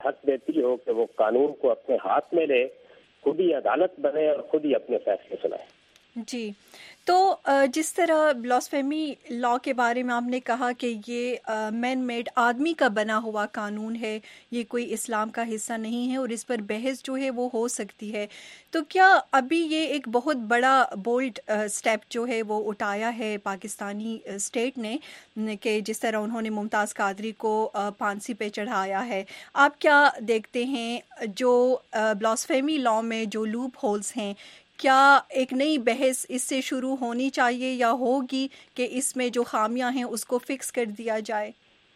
حق دیتی ہو کہ وہ قانون کو اپنے ہاتھ میں لے، خود ہی عدالت بنے اور خود ہی اپنے فیصلے سنائے۔ جی، تو جس طرح بلاسفیمی لا کے بارے میں آپ نے کہا کہ یہ مین میڈ آدمی کا بنا ہوا قانون ہے، یہ کوئی اسلام کا حصہ نہیں ہے اور اس پر بحث جو ہے وہ ہو سکتی ہے، تو کیا ابھی یہ ایک بہت بڑا بولڈ سٹیپ جو ہے وہ اٹھایا ہے پاکستانی اسٹیٹ نے کہ جس طرح انہوں نے ممتاز قادری کو پھانسی پہ چڑھایا ہے؟ آپ کیا دیکھتے ہیں جو بلاسفیمی لا میں جو لوپ ہولز ہیں، کیا ایک نئی بحث اس سے شروع ہونی چاہیے یا ہوگی کہ اس میں جو خامیاں ہیں اس کو فکس کر دیا جائے؟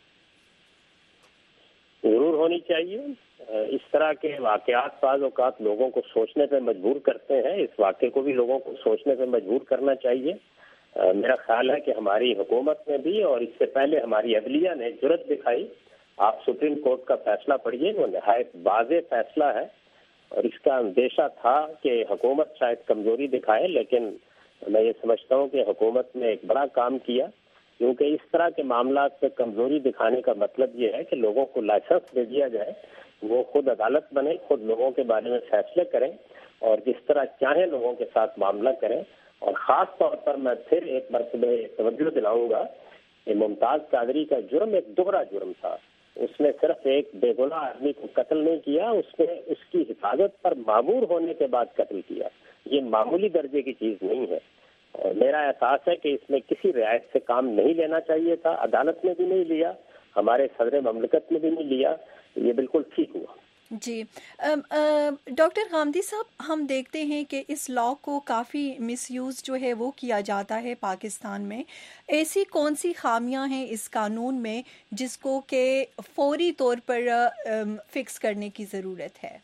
ضرور ہونی چاہیے۔ اس طرح کے واقعات بعض اوقات لوگوں کو سوچنے پہ مجبور کرتے ہیں، اس واقعے کو بھی لوگوں کو سوچنے پہ مجبور کرنا چاہیے۔ میرا خیال ہے کہ ہماری حکومت نے بھی اور اس سے پہلے ہماری عدلیہ نے جرأت دکھائی۔ آپ سپریم کورٹ کا فیصلہ پڑھیے، وہ نہایت واضح فیصلہ ہے، اور اس کا اندیشہ تھا کہ حکومت شاید کمزوری دکھائے، لیکن میں یہ سمجھتا ہوں کہ حکومت نے ایک بڑا کام کیا، کیونکہ اس طرح کے معاملات پہ کمزوری دکھانے کا مطلب یہ ہے کہ لوگوں کو لائسنس دے دیا جائے، وہ خود عدالت بنے، خود لوگوں کے بارے میں فیصلے کریں اور جس طرح چاہیں لوگوں کے ساتھ معاملہ کریں۔ اور خاص طور پر میں پھر ایک مرتبہ توجہ دلاؤں گا کہ ممتاز قادری کا جرم ایک دوہرا جرم تھا۔ اس نے صرف ایک بے گناہ آدمی کو قتل نہیں کیا، اس نے اس کی حفاظت پر مامور ہونے کے بعد قتل کیا۔ یہ معمولی درجے کی چیز نہیں ہے، اور میرا احساس ہے کہ اس میں کسی رعایت سے کام نہیں لینا چاہیے تھا، عدالت نے بھی نہیں لیا، ہمارے صدر مملکت نے بھی نہیں لیا، یہ بالکل ٹھیک ہوا۔ جی، ڈاکٹر غامدی صاحب، ہم دیکھتے ہیں کہ اس لا کو کافی مس یوز جو ہے وہ کیا جاتا ہے پاکستان میں۔ ایسی کون سی خامیاں ہیں اس قانون میں جس کو کہ فوری طور پر فکس کرنے کی ضرورت ہے؟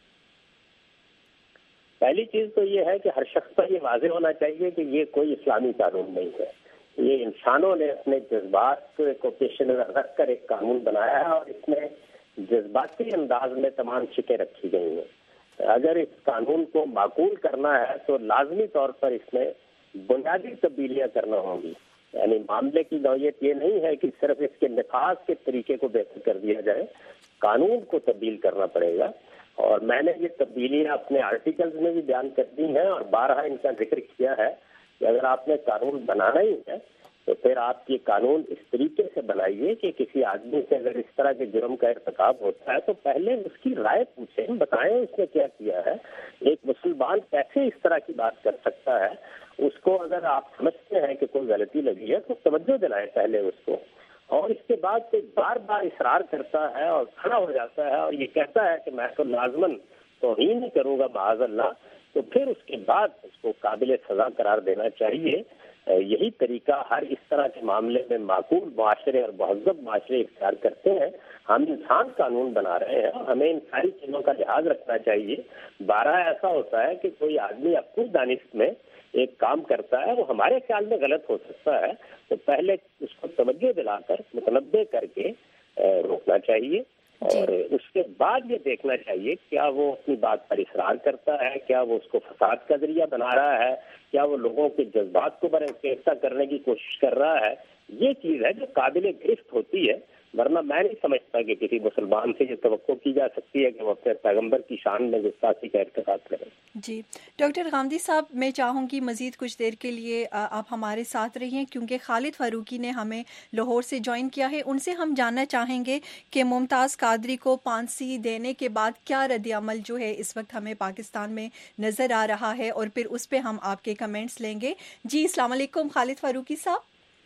پہلی چیز تو یہ ہے کہ ہر شخص پر یہ واضح ہونا چاہیے کہ یہ کوئی اسلامی قانون نہیں ہے، یہ انسانوں نے اپنے جذبات کو پیش نظر رکھ کر ایک قانون بنایا ہے، اور اس میں جذباتی انداز میں تمام شکیں رکھی گئی ہیں۔ اگر اس قانون کو معقول کرنا ہے تو لازمی طور پر اس میں بنیادی تبدیلیاں کرنا ہوں گی، یعنی معاملے کی نوعیت یہ نہیں ہے کہ صرف اس کے نفاذ کے طریقے کو بہتر کر دیا جائے، قانون کو تبدیل کرنا پڑے گا۔ اور میں نے یہ تبدیلیاں اپنے آرٹیکلز میں بھی بیان کر دی ہیں اور بارہا ان کا ذکر کیا ہے کہ اگر آپ نے قانون بنانا ہی ہے تو پھر آپ یہ قانون اس طریقے سے بنائیے کہ کسی آدمی سے اگر اس طرح کے جرم کا ارتکاب ہوتا ہے تو پہلے اس کی رائے پوچھیں، بتائیں اس نے کیا کیا ہے، ایک مسلمان کیسے اس طرح کی بات کر سکتا ہے، اس کو اگر آپ سمجھتے ہیں کہ کوئی غلطی لگی ہے تو توجہ دلائیں پہلے اس کو، اور اس کے بعد کوئی بار بار اصرار کرتا ہے اور کھڑا ہو جاتا ہے اور یہ کہتا ہے کہ میں تو لازماً توہین ہی کروں گا معاذ اللہ، تو پھر اس کے بعد اس کو قابل سزا قرار دینا چاہیے۔ یہی طریقہ ہر اس طرح کے معاملے میں معقول معاشرے اور مہذب معاشرے اختیار کرتے ہیں۔ ہم انسان قانون بنا رہے ہیں اور ہمیں ان ساری چیزوں کا لحاظ رکھنا چاہیے۔ بارہ ایسا ہوتا ہے کہ کوئی آدمی اپنی دانش میں ایک کام کرتا ہے، وہ ہمارے خیال میں غلط ہو سکتا ہے، تو پہلے اس کو توجہ دلا کر متنبہ کر کے روکنا چاہیے، اور اس کے بعد یہ دیکھنا چاہیے کیا وہ اپنی بات پر اصرار کرتا ہے، کیا وہ اس کو فساد کا ذریعہ بنا رہا ہے، کیا وہ لوگوں کے جذبات کو برانگیختہ کرنے کی کوشش کر رہا ہے۔ یہ چیز ہے جو قابل گرفت ہوتی ہے، ورنہ میں نہیں سمجھتا کہ کسی مسلمان سے یہ توقع کی جا سکتی ہے کہ وہ اپنے پیغمبر کی شان میں گستاخی کا ارتکاب کرے۔ جی ڈاکٹر غامدی صاحب، میں چاہوں گی مزید کچھ دیر کے لیے آپ ہمارے ساتھ رہیں، کیونکہ خالد فاروقی نے ہمیں لاہور سے جوائن کیا ہے۔ ان سے ہم جاننا چاہیں گے کہ ممتاز قادری کو پھانسی دینے کے بعد کیا رد عمل جو ہے اس وقت ہمیں پاکستان میں نظر آ رہا ہے، اور پھر اس پہ ہم آپ کے کمنٹس لیں گے۔ جی السلام علیکم خالد فاروقی صاحب۔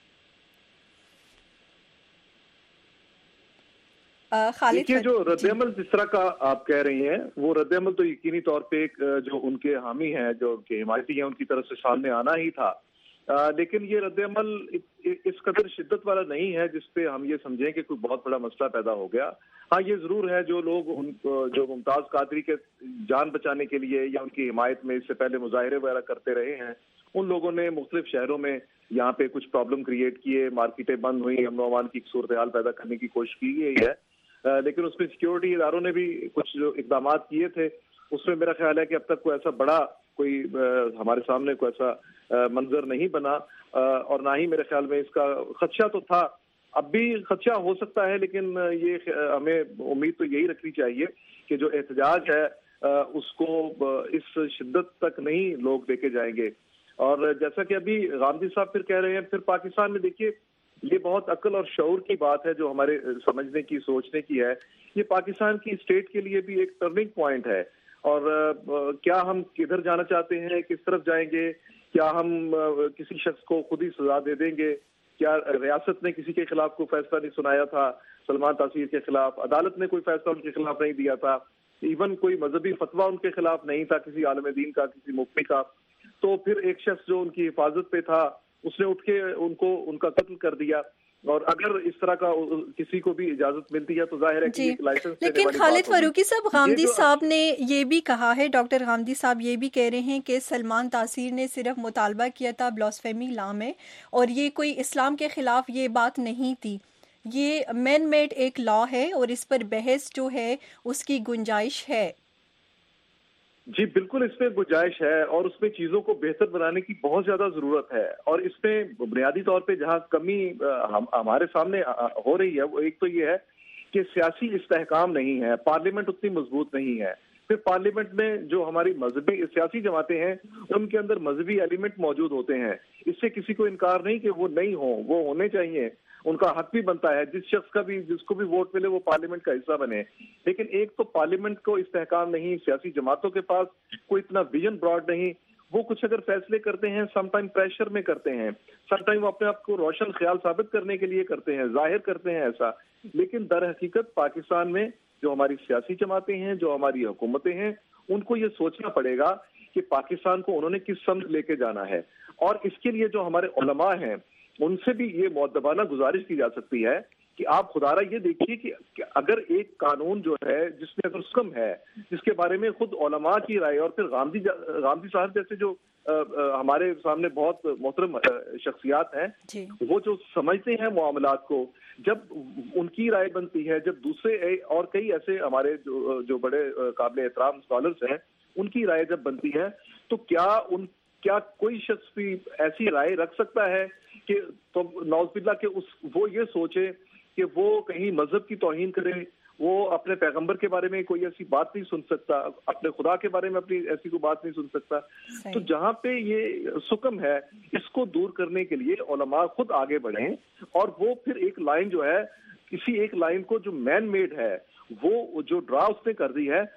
دیکھیے، جو رد عمل جس طرح کا آپ کہہ رہی ہیں، وہ رد عمل تو یقینی طور پہ ایک جو ان کے حامی ہیں، جو ان کے حمایتی ہیں، ان کی طرف سے سامنے آنا ہی تھا، لیکن یہ رد عمل اس قدر شدت والا نہیں ہے جس پہ ہم یہ سمجھیں کہ کوئی بہت بڑا مسئلہ پیدا ہو گیا۔ ہاں، یہ ضرور ہے جو لوگ جو ممتاز قادری کے جان بچانے کے لیے یا ان کی حمایت میں اس سے پہلے مظاہرے وغیرہ کرتے رہے ہیں، ان لوگوں نے مختلف شہروں میں یہاں پہ کچھ پرابلم کریٹ کیے، مارکیٹیں بند ہوئی، امن و امان کی صورتحال پیدا کرنے کی کوشش کی گئی ہے، لیکن اس میں سیکیورٹی اداروں نے بھی کچھ جو اقدامات کیے تھے، اس میں میرا خیال ہے کہ اب تک کوئی ایسا بڑا کوئی ہمارے سامنے کوئی ایسا منظر نہیں بنا، اور نہ ہی میرے خیال میں اس کا خدشہ تو تھا۔ اب بھی خدشہ ہو سکتا ہے، لیکن یہ ہمیں امید تو یہی رکھنی چاہیے کہ جو احتجاج ہے اس کو اس شدت تک نہیں لوگ لے کے جائیں گے. اور جیسا کہ ابھی غامدی صاحب پھر کہہ رہے ہیں، پھر پاکستان میں دیکھیے یہ بہت عقل اور شعور کی بات ہے جو ہمارے سمجھنے کی سوچنے کی ہے. یہ پاکستان کی اسٹیٹ کے لیے بھی ایک ٹرننگ پوائنٹ ہے. اور کیا ہم کدھر جانا چاہتے ہیں، کس طرف جائیں گے؟ کیا ہم کسی شخص کو خود ہی سزا دے دیں گے؟ کیا ریاست نے کسی کے خلاف کوئی فیصلہ نہیں سنایا تھا؟ سلمان تاثیر کے خلاف عدالت نے کوئی فیصلہ ان کے خلاف نہیں دیا تھا. ایون کوئی مذہبی فتویٰ ان کے خلاف نہیں تھا، کسی عالم دین کا، کسی مفتی کا. تو پھر ایک شخص جو ان کی حفاظت پہ تھا اس نے اٹھ کے ان کا قتل کر دیا. اور اگر اس طرح کا کسی کو بھی اجازت ملتی ہے تو ظاہر ہے کہ لائسنس. لیکن خالد فاروقی صاحب، غامدی صاحب نے یہ بھی کہا ہے، ڈاکٹر غامدی صاحب یہ بھی کہہ رہے ہیں کہ سلمان تاثیر نے صرف مطالبہ کیا تھا بلاسفیمی لا میں، اور یہ کوئی اسلام کے خلاف یہ بات نہیں تھی. یہ مین میڈ ایک لا ہے اور اس پر بحث جو ہے اس کی گنجائش ہے. جی بالکل، اس میں گنجائش ہے اور اس میں چیزوں کو بہتر بنانے کی بہت زیادہ ضرورت ہے. اور اس میں بنیادی طور پہ جہاں کمی ہمارے سامنے ہو رہی ہے وہ ایک تو یہ ہے کہ سیاسی استحکام نہیں ہے، پارلیمنٹ اتنی مضبوط نہیں ہے. پھر پارلیمنٹ میں جو ہماری مذہبی سیاسی جماعتیں ہیں ان کے اندر مذہبی ایلیمنٹ موجود ہوتے ہیں. اس سے کسی کو انکار نہیں کہ وہ نہیں ہوں، وہ ہونے چاہیے، ان کا حق بھی بنتا ہے. جس کو بھی ووٹ ملے وہ پارلیمنٹ کا حصہ بنے. لیکن ایک تو پارلیمنٹ کو استحکام نہیں، سیاسی جماعتوں کے پاس کوئی اتنا ویژن براڈ نہیں. وہ کچھ اگر فیصلے کرتے ہیں سم ٹائم پریشر میں کرتے ہیں، سم ٹائم وہ اپنے آپ کو روشن خیال ثابت کرنے کے لیے کرتے ہیں، ظاہر کرتے ہیں ایسا. لیکن در حقیقت پاکستان میں جو ہماری سیاسی جماعتیں ہیں، جو ہماری حکومتیں ہیں، ان کو یہ سوچنا پڑے گا کہ پاکستان کو انہوں نے کس سمت لے کے جانا ہے. اور اس کے لیے جو ہمارے علماء ہیں ان سے بھی یہ مؤدبانہ گزارش کی جا سکتی ہے کہ آپ خدارہ یہ دیکھیے کہ اگر ایک قانون جو ہے جس میں اگر حکم ہے، جس کے بارے میں خود علماء کی رائے اور پھر غامدی صاحب جیسے جو ہمارے سامنے بہت محترم شخصیات ہیں، وہ جو سمجھتے ہیں معاملات کو، جب ان کی رائے بنتی ہے، جب دوسرے اور کئی ایسے ہمارے جو بڑے قابل احترام اسکالرس ہیں ان کی رائے جب بنتی ہے، تو کیا کوئی شخص بھی ایسی رائے رکھ سکتا ہے کہ تو نعوذ باللہ کہ وہ یہ سوچے کہ وہ کہیں مذہب کی توہین کرے، وہ اپنے پیغمبر کے بارے میں کوئی ایسی بات نہیں سن سکتا، اپنے خدا کے بارے میں اپنی ایسی کوئی بات نہیں سن سکتا. تو جہاں پہ یہ سکم ہے اس کو دور کرنے کے لیے علماء خود آگے بڑھیں، اور وہ پھر ایک لائن جو ہے، کسی ایک لائن کو جو مین میڈ ہے، وہ جو ڈرا اس نے کر دی ہے،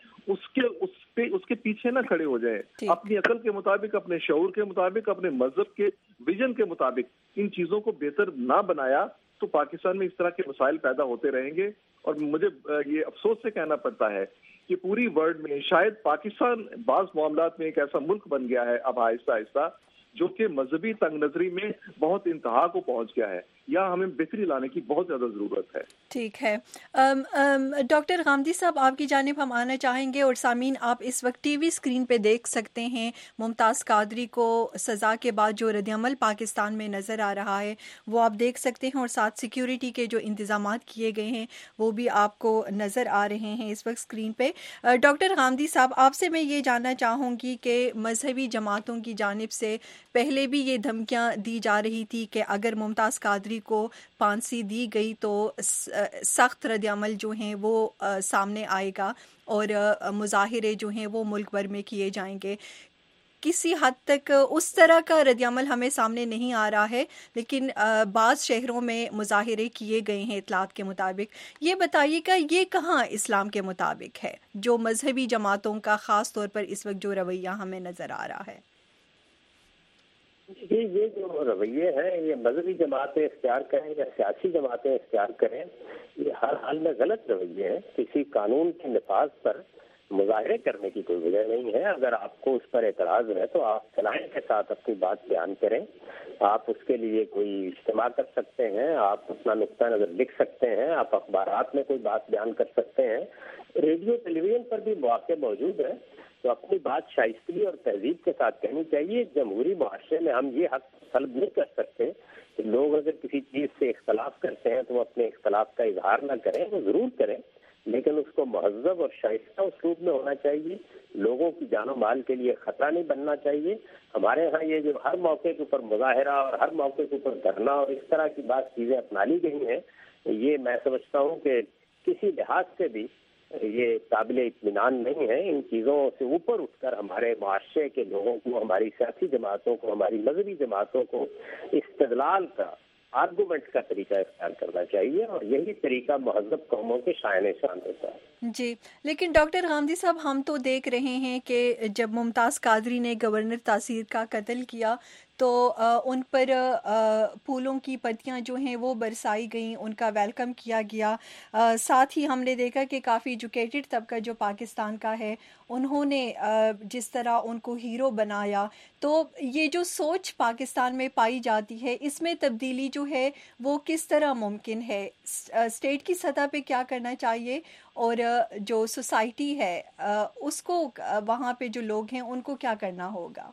اس کے پیچھے نہ کھڑے ہو جائے. اپنی عقل کے مطابق، اپنے شعور کے مطابق، اپنے مذہب کے ویژن کے مطابق ان چیزوں کو بہتر نہ بنایا تو پاکستان میں اس طرح کے مسائل پیدا ہوتے رہیں گے. اور مجھے یہ افسوس سے کہنا پڑتا ہے کہ پوری ورلڈ میں شاید پاکستان بعض معاملات میں ایک ایسا ملک بن گیا ہے اب آہستہ آہستہ جو کہ مذہبی تنگ نظری میں بہت انتہا کو پہنچ گیا ہے. یا ہمیں بہتری لانے کی بہت زیادہ ضرورت ہے. ٹھیک ہے ڈاکٹر غامدی صاحب، آپ کی جانب ہم آنا چاہیں گے. اور سامعین، آپ اس وقت ٹی وی اسکرین پہ دیکھ سکتے ہیں ممتاز قادری کو سزا کے بعد جو رد عمل پاکستان میں نظر آ رہا ہے وہ آپ دیکھ سکتے ہیں، اور ساتھ سیکیورٹی کے جو انتظامات کیے گئے ہیں وہ بھی آپ کو نظر آ رہے ہیں اس وقت اسکرین پہ. ڈاکٹر غامدی صاحب، آپ سے میں یہ جاننا چاہوں گی کہ مذہبی جماعتوں کی جانب سے پہلے بھی یہ دھمکیاں دی جا رہی تھی کہ اگر ممتاز قادری کو پھانسی دی گئی تو سخت رد عمل جو ہیں وہ سامنے آئے گا اور مظاہرے جو ہیں وہ ملک بھر میں کیے جائیں گے. کسی حد تک اس طرح کا رد عمل ہمیں سامنے نہیں آ رہا ہے، لیکن بعض شہروں میں مظاہرے کیے گئے ہیں اطلاعات کے مطابق. یہ بتائیے گا یہ کہاں اسلام کے مطابق ہے جو مذہبی جماعتوں کا خاص طور پر اس وقت جو رویہ ہمیں نظر آ رہا ہے؟ یہ جو رویے ہیں یہ مذہبی جماعتیں اختیار کریں یا سیاسی جماعتیں اختیار کریں، یہ ہر حال میں غلط رویے ہیں. کسی قانون کے نفاذ پر مظاہرے کرنے کی کوئی وجہ نہیں ہے. اگر آپ کو اس پر اعتراض ہے تو آپ صلاحیت کے ساتھ اپنی بات بیان کریں. آپ اس کے لیے کوئی اجتماع کر سکتے ہیں، آپ اپنا نقطہ نظر لکھ سکتے ہیں، آپ اخبارات میں کوئی بات بیان کر سکتے ہیں، ریڈیو ٹیلی ویژن پر بھی مواقع موجود ہیں. تو اپنی بات شائستگی اور تہذیب کے ساتھ کہنی چاہیے. جمہوری معاشرے میں ہم یہ حق طلب نہیں کر سکتے کہ لوگ اگر کسی چیز سے اختلاف کرتے ہیں تو وہ اپنے اختلاف کا اظہار نہ کریں، وہ ضرور کریں، لیکن اس کو مہذب اور شائستہ اسلوب میں ہونا چاہیے. لوگوں کی جان و مال کے لیے خطرہ نہیں بننا چاہیے. ہمارے ہاں یہ جو ہر موقع کے اوپر مظاہرہ اور ہر موقع کے اوپر دھرنا اور اس طرح کی چیزیں اپنا لی گئی ہیں، یہ میں سمجھتا ہوں کہ کسی لحاظ سے بھی یہ قابل اطمینان نہیں ہے. ان چیزوں سے اوپر اٹھ کر ہمارے معاشرے کے لوگوں کو، ہماری سیاسی جماعتوں کو، ہماری مذہبی جماعتوں کو استدلال کا، آرگومنٹ کا طریقہ اختیار کرنا چاہیے، اور یہی طریقہ مہذب قوموں کے شائن شان ہوتا ہے. جی، لیکن ڈاکٹر غامدی صاحب، ہم تو دیکھ رہے ہیں کہ جب ممتاز قادری نے گورنر تاثیر کا قتل کیا تو ان پر پھولوں کی پتیاں جو ہیں وہ برسائی گئیں، ان کا ویلکم کیا گیا. ساتھ ہی ہم نے دیکھا کہ کافی ایجوکیٹڈ طبقہ جو پاکستان کا ہے، انہوں نے جس طرح ان کو ہیرو بنایا. تو یہ جو سوچ پاکستان میں پائی جاتی ہے، اس میں تبدیلی جو ہے وہ کس طرح ممکن ہے؟ اسٹیٹ کی سطح پہ کیا کرنا چاہیے، اور جو سوسائٹی ہے اس کو، وہاں پہ جو لوگ ہیں ان کو کیا کرنا ہوگا؟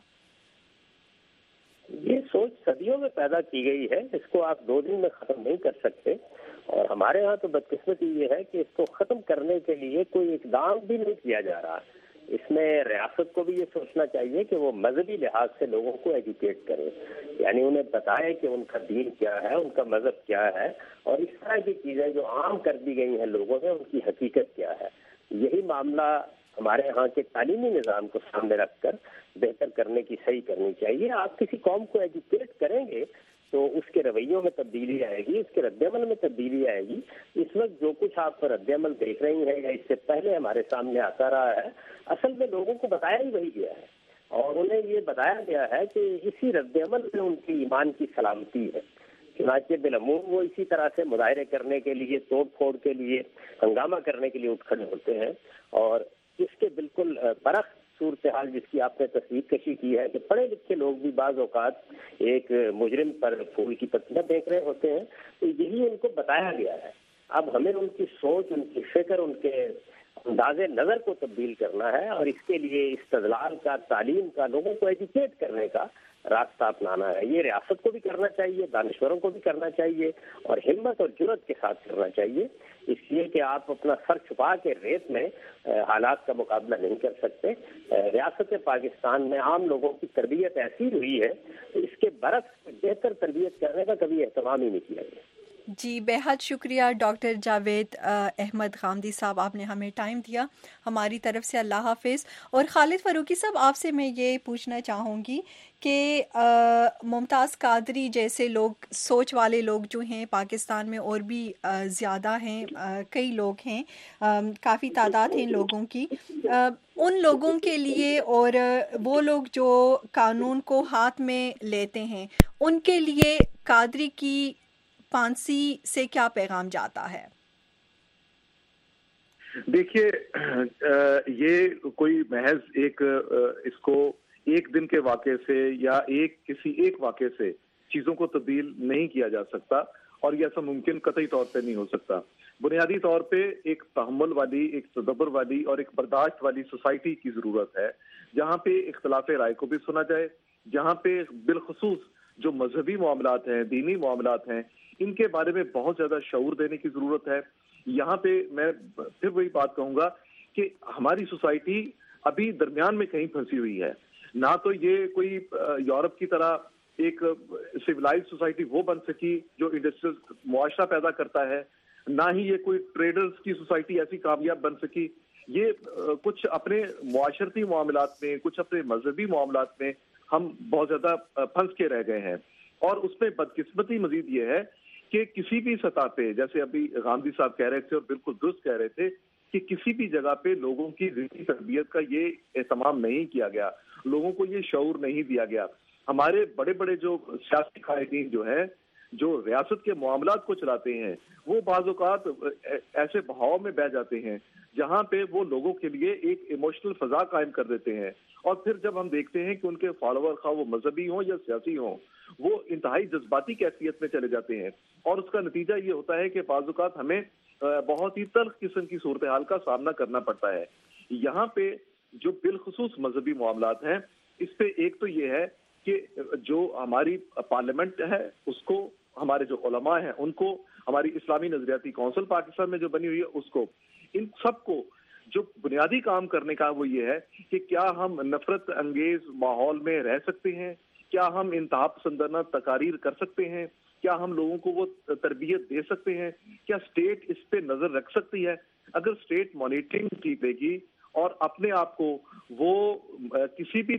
یہ سوچ صدیوں میں پیدا کی گئی ہے، اس کو آپ 2 دن میں ختم نہیں کر سکتے. اور ہمارے ہاں تو بدقسمتی یہ ہے کہ اس کو ختم کرنے کے لیے کوئی اقدام بھی نہیں کیا جا رہا. اس میں ریاست کو بھی یہ سوچنا چاہیے کہ وہ مذہبی لحاظ سے لوگوں کو ایجوکیٹ کرے، یعنی انہیں بتائے کہ ان کا دین کیا ہے، ان کا مذہب کیا ہے، اور اس طرح کی چیزیں جو عام کر دی گئی ہیں لوگوں میں، ان کی حقیقت کیا ہے. یہی معاملہ ہمارے ہاں کے تعلیمی نظام کو سامنے رکھ کر بہتر کرنے کی صحیح کرنی چاہیے. آپ کسی قوم کو ایجوکیٹ کریں گے تو اس کے رویوں میں تبدیلی آئے گی، اس کے رد عمل میں تبدیلی آئے گی. اس وقت جو کچھ آپ رد عمل دیکھ رہی ہیں یا اس سے پہلے ہمارے سامنے آتا رہا ہے، اصل میں لوگوں کو بتایا ہی وہی گیا ہے، اور انہیں یہ بتایا گیا ہے کہ اسی رد عمل میں ان کی ایمان کی سلامتی ہے. چنانچہ بالعموم وہ اسی طرح سے مظاہرے کرنے کے لیے، توڑ پھوڑ کے لیے، ہنگامہ کرنے کے لیے اٹھ کھڑے ہوتے ہیں. اور اس کے بالکل برعکس صورتحال جس کی آپ نے تصویر کشی کی ہے کہ پڑھے لکھے لوگ بھی بعض اوقات ایک مجرم پر پھول کی پتیاں دیکھ رہے ہوتے ہیں، تو یہی ان کو بتایا گیا ہے. اب ہمیں ان کی سوچ، ان کی فکر، ان کے انداز نظر کو تبدیل کرنا ہے، اور اس کے لیے استدلال کا، تعلیم کا، لوگوں کو ایجوکیٹ کرنے کا راستہ اپنانا ہے. یہ ریاست کو بھی کرنا چاہیے، دانشوروں کو بھی کرنا چاہیے، اور ہمت اور جرأت کے ساتھ کرنا چاہیے. اس لیے کہ آپ اپنا سر چھپا کے ریت میں حالات کا مقابلہ نہیں کر سکتے. ریاست پاکستان میں عام لوگوں کی تربیت ایسی ہوئی ہے، اس کے برعکس بہتر تربیت کرنے کا کبھی اہتمام ہی نہیں کیا گیا. جی، بے حد شکریہ ڈاکٹر جاوید احمد غامدی صاحب، آپ نے ہمیں ٹائم دیا. ہماری طرف سے اللہ حافظ. اور خالد فاروقی صاحب، آپ سے میں یہ پوچھنا چاہوں گی کہ ممتاز قادری جیسے لوگ، سوچ والے لوگ جو ہیں پاکستان میں اور بھی زیادہ ہیں، کئی لوگ ہیں، کافی تعداد ہیں لوگوں کی، ان لوگوں کے لیے اور وہ لوگ جو قانون کو ہاتھ میں لیتے ہیں، ان کے لیے قادری کی پھانسی سے کیا پیغام جاتا ہے؟ دیکھیے، یہ کوئی محض ایک اس کو ایک دن کے واقعے سے یا کسی ایک واقعے سے چیزوں کو تبدیل نہیں کیا جا سکتا، اور یہ ایسا ممکن قطعی طور پہ نہیں ہو سکتا. بنیادی طور پہ ایک تحمل والی، ایک تدبر والی اور ایک برداشت والی سوسائٹی کی ضرورت ہے، جہاں پہ اختلاف رائے کو بھی سنا جائے، جہاں پہ بالخصوص جو مذہبی معاملات ہیں، دینی معاملات ہیں، ان کے بارے میں بہت زیادہ شعور دینے کی ضرورت ہے. یہاں پہ میں پھر وہی بات کہوں گا کہ ہماری سوسائٹی ابھی درمیان میں کہیں پھنسی ہوئی ہے. نہ تو یہ کوئی یورپ کی طرح ایک سویلائز سوسائٹی وہ بن سکی جو انڈسٹریل معاشرہ پیدا کرتا ہے، نہ ہی یہ کوئی ٹریڈرز کی سوسائٹی ایسی کامیاب بن سکی. یہ کچھ اپنے معاشرتی معاملات میں، کچھ اپنے مذہبی معاملات میں ہم بہت زیادہ پھنس کے رہ گئے ہیں. اور اس میں بدقسمتی مزید یہ ہے کہ کسی بھی سطح پہ، جیسے ابھی غامدی صاحب کہہ رہے تھے اور بالکل درست کہہ رہے تھے، کہ کسی بھی جگہ پہ لوگوں کی ذہنی تربیت کا یہ اہتمام نہیں کیا گیا، لوگوں کو یہ شعور نہیں دیا گیا. ہمارے بڑے بڑے جو سیاسی قائدین جو ہیں، جو ریاست کے معاملات کو چلاتے ہیں، وہ بعض اوقات ایسے بہاؤ میں بہ جاتے ہیں جہاں پہ وہ لوگوں کے لیے ایک ایموشنل فضا قائم کر دیتے ہیں. اور پھر جب ہم دیکھتے ہیں کہ ان کے فالوور، خواہ وہ مذہبی ہوں یا سیاسی ہوں، وہ انتہائی جذباتی کیفیت میں چلے جاتے ہیں، اور اس کا نتیجہ یہ ہوتا ہے کہ بعض اوقات ہمیں بہت ہی تلخ قسم کی صورتحال کا سامنا کرنا پڑتا ہے. یہاں پہ جو بالخصوص مذہبی معاملات ہیں، اس پہ ایک تو یہ ہے کہ جو ہماری پارلیمنٹ ہے اس کو، ہمارے جو علماء ہیں ان کو، ہماری اسلامی نظریاتی کونسل پاکستان میں جو بنی ہوئی ہے اس کو، इन सबको जो बुनियादी काम करने का वो ये है कि क्या हम नफरत अंगेज माहौल में रह सकते हैं, क्या हम इंतहा पसंदाना तकारीर कर सकते हैं, क्या हम लोगों को वो तरबियत दे सकते हैं, क्या स्टेट इस पे नजर रख सकती है। अगर स्टेट मॉनिटरिंग की देगी और अपने आप को वो किसी भी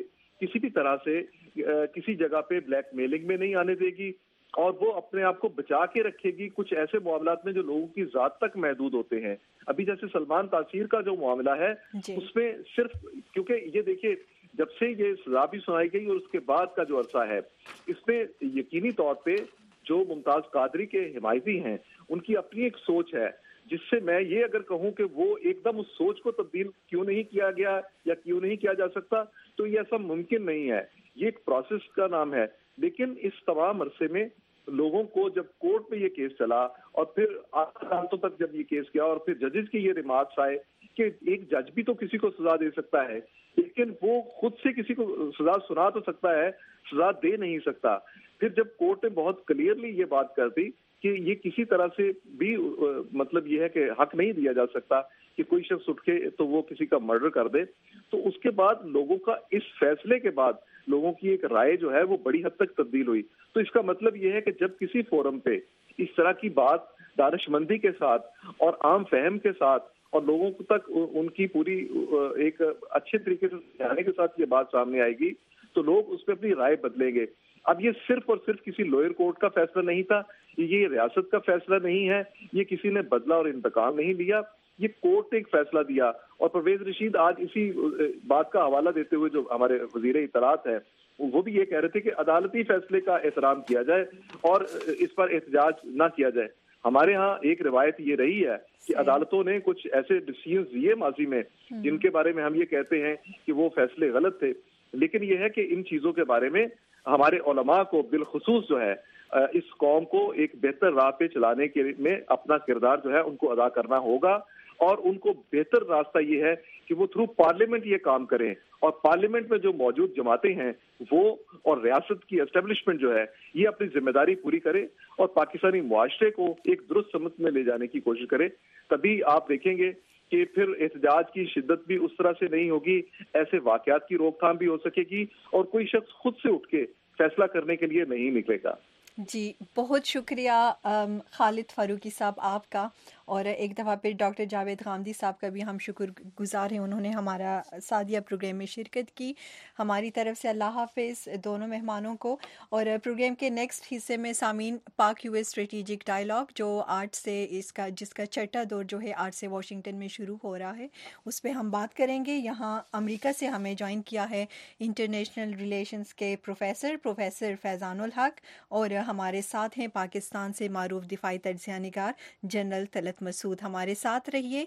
तरह से किसी जगह पे ब्लैकमेलिंग में नहीं आने देगी और वो अपने आप को बचा के रखेगी कुछ ऐसे मामलात में जो लोगों की जात तक महदूद होते हैं। अभी जैसे सलमान तासीर का जो मामला है उसमें सिर्फ, क्योंकि ये देखिए जब से ये सजा भी सुनाई गई और उसके बाद का जो अरसा है, इसमें यकीनी तौर पे जो मुमताज कादरी के हिमायती हैं उनकी अपनी एक सोच है, जिससे मैं ये अगर कहूं कि वो एकदम उस सोच को तब्दील क्यों नहीं किया गया या क्यों नहीं किया जा सकता, तो ये ऐसा मुमकिन नहीं है। ये एक प्रोसेस का नाम है। लेकिन इस तमाम अरसे में लोगों को जब कोर्ट में ये केस चला और फिर अदालतों तक जब ये केस गया और फिर जजेस के ये रिमार्क्स आए कि एक जज भी तो किसी को सजा दे सकता है, लेकिन वो खुद से किसी को सजा सुना तो सकता है, सजा दे नहीं सकता। फिर जब कोर्ट ने बहुत क्लियरली ये बात कर दी कि ये किसी तरह से भी मतलब ये है कि हक नहीं दिया जा सकता कि कोई शख्स उठ के तो वो किसी का मर्डर कर दे, तो उसके बाद लोगों का इस फैसले के बाद लोगों की एक राय जो है वो बड़ी हद तक तब्दील हुई। तो इसका मतलब ये है कि जब किसी फोरम पे इस तरह की बात दानिशमंदी के साथ और आम फहम के साथ और लोगों तक उनकी पूरी एक अच्छे तरीके से समझाने के साथ ये बात सामने आएगी तो लोग उस पर अपनी राय बदलेंगे। अब ये सिर्फ और सिर्फ किसी लोअर कोर्ट का फैसला नहीं था, ये रियासत का फैसला नहीं है, ये किसी ने बदला और इंतकाम नहीं लिया, ये कोर्ट ने एक फैसला दिया। और परवेज रशीद आज इसी बात का हवाला देते हुए जो हमारे वजीर इत्तलात है वो भी ये कह रहे थे कि अदालती फैसले का एहतराम किया जाए और इस पर एहतजाज ना किया जाए। हमारे यहाँ एक रिवायत ये रही है कि अदालतों ने कुछ ऐसे डिसीजन दिए माजी में जिनके बारे में हम ये कहते हैं कि वो फैसले गलत थे, लेकिन ये है कि इन चीजों के बारे में हमारे उलमा को बिलखुसूस जो है इस कौम को एक बेहतर राह पे चलाने के में अपना किरदार जो है उनको अदा करना होगा और उनको बेहतर रास्ता ये है कि वो थ्रू पार्लियामेंट ये काम करें और पार्लियामेंट में जो मौजूद जमातें हैं वो और रियासत की एस्टेब्लिशमेंट जो है ये अपनी जिम्मेदारी पूरी करे और पाकिस्तानी मुआशरे को एक दुरुस्त समत में ले जाने की कोशिश करे। तभी आप देखेंगे कि फिर एहतजाज की शिद्दत भी उस तरह से नहीं होगी, ऐसे वाकयात की रोकथाम भी हो सकेगी और कोई शख्स खुद से उठ के फैसला करने के लिए नहीं निकलेगा। जी बहुत शुक्रिया खालिद फारूकी साहब आपका, और एक दफ़ा फिर डॉक्टर जावेद गामदी साहब का भी हम शुक्रगुजार हैं, उन्होंने हमारा सादिया प्रोग्राम में शिरकत की। हमारी तरफ से अल्लाह हाफिज़ दोनों मेहमानों को। और प्रोग्राम के नेक्स्ट हिस्से में सामीन पाक यूएस स्ट्रेटेजिक डायलॉग जो 8 से जिसका छठा दौर जो है 8 से वाशिंगटन में शुरू हो रहा है उस पर हम बात करेंगे। यहाँ अमेरिका से हमें ज्वाइन किया है इंटरनेशनल रिलेशंस के प्रोफेसर फैज़ानुल हक, और हमारे साथ हैं पाकिस्तान से मारूफ दिफाई तजज़िया निगार जनरल तलत मसूद। हमारे साथ रहिए,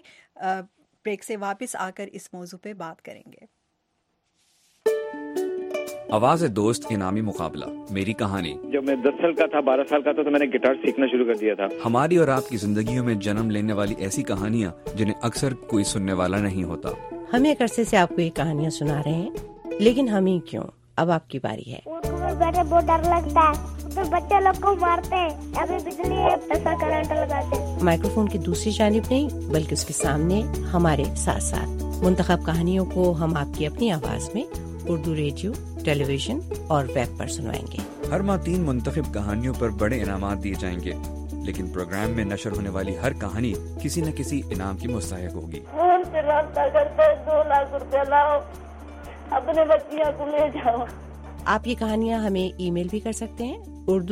ब्रेक से वापस आकर इस मौजू पे बात करेंगे। आवाज़ दोस्त इनामी मुकाबला मेरी कहानी। जब मैं 10 साल का था 12 साल का था तो मैंने गिटार सीखना शुरू कर दिया था। हमारी और आपकी जिंदगियों में जन्म लेने वाली ऐसी कहानियाँ जिन्हें अक्सर कोई सुनने वाला नहीं होता। हम एक अरसे से आपको ये कहानियाँ सुना रहे हैं, लेकिन हम ही क्यों, अब आपकी बारी है। बैठे बहुत डर लगता है, तो बच्चे लोग को मारते हैं, अभी बिजली है ऐसा करंट लगाते हैं। माइक्रोफोन की दूसरी जानिब नहीं बल्कि उसके सामने हमारे साथ साथ मुंतखब कहानियों को हम आपकी अपनी आवाज में उर्दू रेडियो, टेलीविजन और वेब पर सुनवाएंगे। हर माह 3 मुंतखब कहानियों पर बड़े इनामात दिए जाएंगे, लेकिन प्रोग्राम में नशर होने वाली हर कहानी किसी न किसी इनाम की मुस्तहिक होगी। 2 लाख रुपया लाओ, अपने बच्चियों को ले जाओ। आप ये कहानियाँ हमें ईमेल भी कर सकते हैं